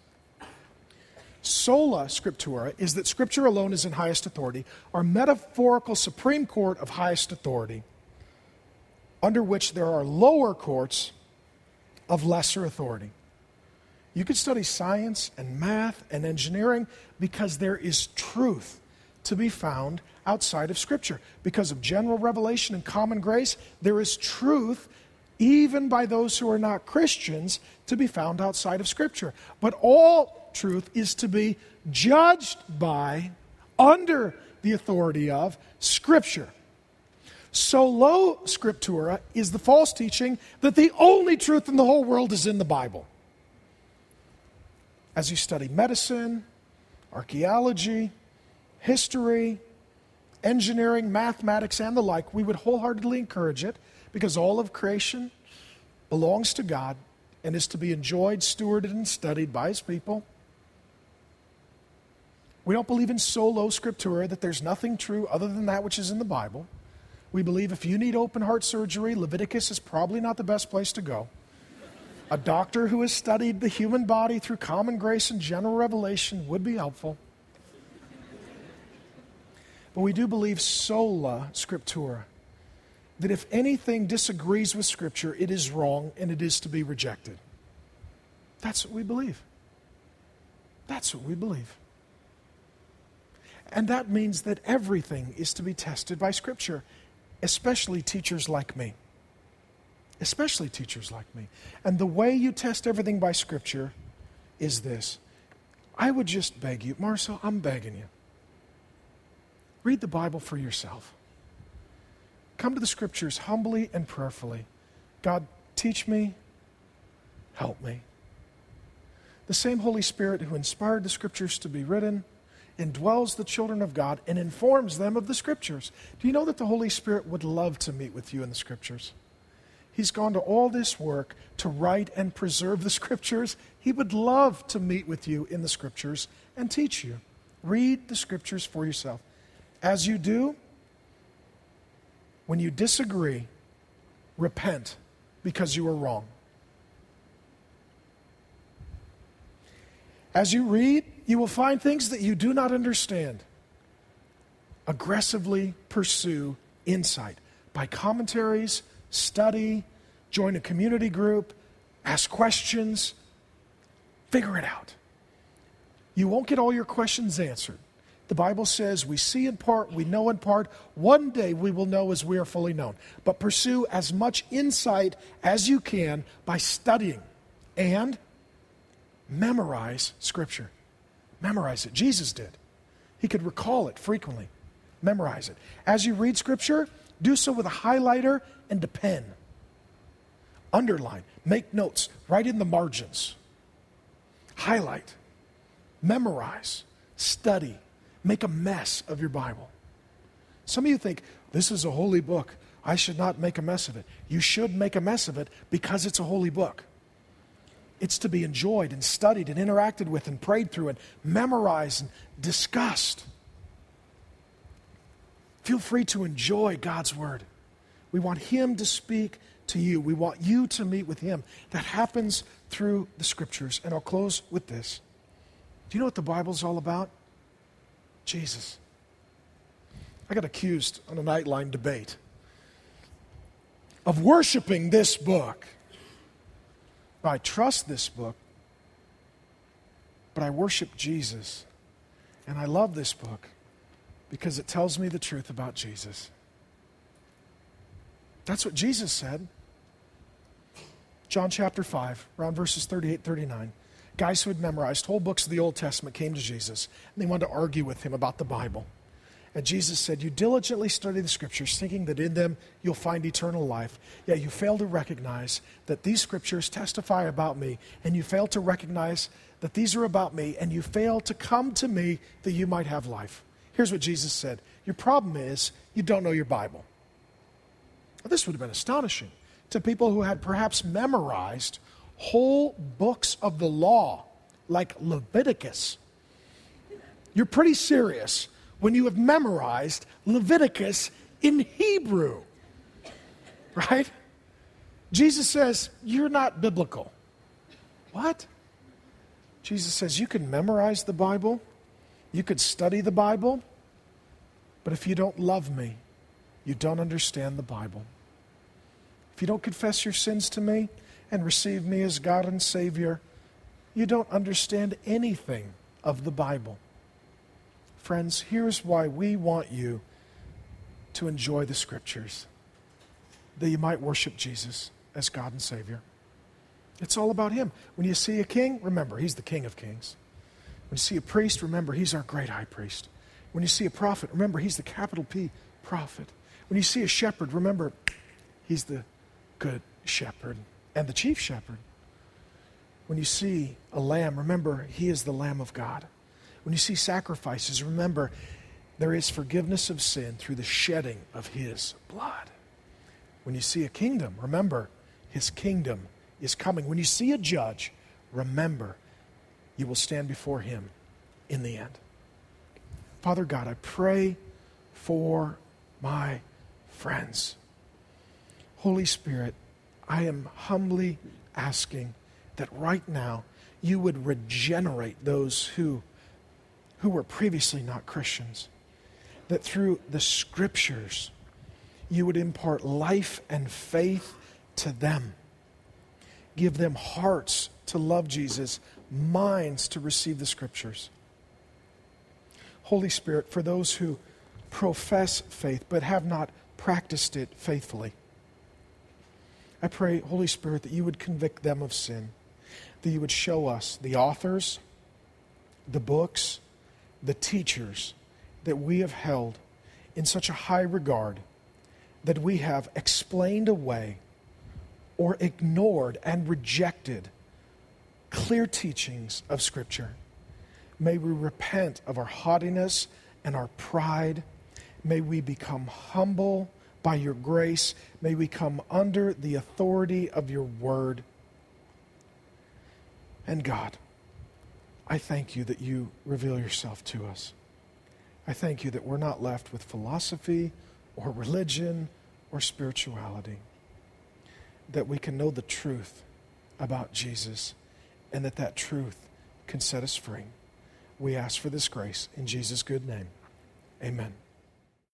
S2: Sola scriptura is that Scripture alone is in highest authority, our metaphorical Supreme Court of highest authority, under which there are lower courts of lesser authority. You could study science and math and engineering because there is truth to be found outside of Scripture. Because of general revelation and common grace, there is truth, even by those who are not Christians, to be found outside of Scripture. But all truth is to be judged by, under the authority of, Scripture. Sola scriptura is the false teaching that the only truth in the whole world is in the Bible. As you study medicine, archaeology, history, engineering, mathematics, and the like, we would wholeheartedly encourage it because all of creation belongs to God and is to be enjoyed, stewarded, and studied by his people. We don't believe in solo scriptura, that there's nothing true other than that which is in the Bible. We believe if you need open heart surgery, Leviticus is probably not the best place to go. A doctor who has studied the human body through common grace and general revelation would be helpful. But we do believe sola scriptura, that if anything disagrees with Scripture, it is wrong and it is to be rejected. That's what we believe. That's what we believe. And that means that everything is to be tested by Scripture, especially teachers like me. Especially teachers like me. And the way you test everything by Scripture is this. I would just beg you, Marcel, I'm begging you. Read the Bible for yourself. Come to the Scriptures humbly and prayerfully. God, teach me, help me. The same Holy Spirit who inspired the Scriptures to be written indwells the children of God and informs them of the Scriptures. Do you know that the Holy Spirit would love to meet with you in the Scriptures? He's gone to all this work to write and preserve the Scriptures. He would love to meet with you in the Scriptures and teach you. Read the Scriptures for yourself. As you do, when you disagree, repent because you are wrong. As you read, you will find things that you do not understand. Aggressively pursue insight by commentaries, study, join a community group, ask questions, figure it out. You won't get all your questions answered. The Bible says we see in part, we know in part. One day we will know as we are fully known. But pursue as much insight as you can by studying and memorize Scripture. Memorize it. Jesus did. He could recall it frequently. Memorize it. As you read Scripture, do so with a highlighter and a pen. Underline. Make notes. Write in the margins. Highlight. Memorize. Study. Make a mess of your Bible. Some of you think, this is a holy book. I should not make a mess of it. You should make a mess of it because it's a holy book. It's to be enjoyed and studied and interacted with and prayed through and memorized and discussed. Feel free to enjoy God's Word. We want Him to speak to you. We want you to meet with Him. That happens through the Scriptures. And I'll close with this. Do you know what the Bible's all about? Jesus. I got accused on a Nightline debate of worshiping this book. I trust this book, but I worship Jesus. And I love this book because it tells me the truth about Jesus. That's what Jesus said. John chapter five, around verses thirty-eight, thirty-nine. Guys who had memorized whole books of the Old Testament came to Jesus, and they wanted to argue with him about the Bible. And Jesus said, you diligently study the Scriptures, thinking that in them you'll find eternal life. Yet you fail to recognize that these Scriptures testify about me, and you fail to recognize that these are about me, and you fail to come to me that you might have life. Here's what Jesus said. Your problem is you don't know your Bible. Now, this would have been astonishing to people who had perhaps memorized whole books of the law, like Leviticus. You're pretty serious when you have memorized Leviticus in Hebrew, right? Jesus says, you're not biblical. What? Jesus says, you can memorize the Bible, you could study the Bible, but if you don't love me, you don't understand the Bible. If you don't confess your sins to me and receive me as God and Savior, you don't understand anything of the Bible. Friends, here's why we want you to enjoy the Scriptures, that you might worship Jesus as God and Savior. It's all about Him. When you see a king, remember, He's the King of Kings. When you see a priest, remember, He's our great high priest. When you see a prophet, remember, He's the capital P, prophet. When you see a shepherd, remember, He's the good shepherd and the chief shepherd. When you see a lamb, remember, He is the Lamb of God. When you see sacrifices, remember, there is forgiveness of sin through the shedding of His blood. When you see a kingdom, remember, His kingdom is coming. When you see a judge, remember, you will stand before him in the end. Father God, I pray for my friends. Holy Spirit, I am humbly asking that right now you would regenerate those who, who were previously not Christians. That through the Scriptures, you would impart life and faith to them. Give them hearts to love Jesus, minds to receive the Scriptures. Holy Spirit, for those who profess faith but have not practiced it faithfully, I pray, Holy Spirit, that you would convict them of sin, that you would show us the authors, the books, the teachers that we have held in such a high regard that we have explained away or ignored and rejected clear teachings of Scripture. May we repent of our haughtiness and our pride. May we become humble by your grace. May we come under the authority of your word. And God, I thank you that you reveal yourself to us. I thank you that we're not left with philosophy or religion or spirituality, that we can know the truth about Jesus and that that truth can set us free. We ask for this grace in Jesus' good name. Amen.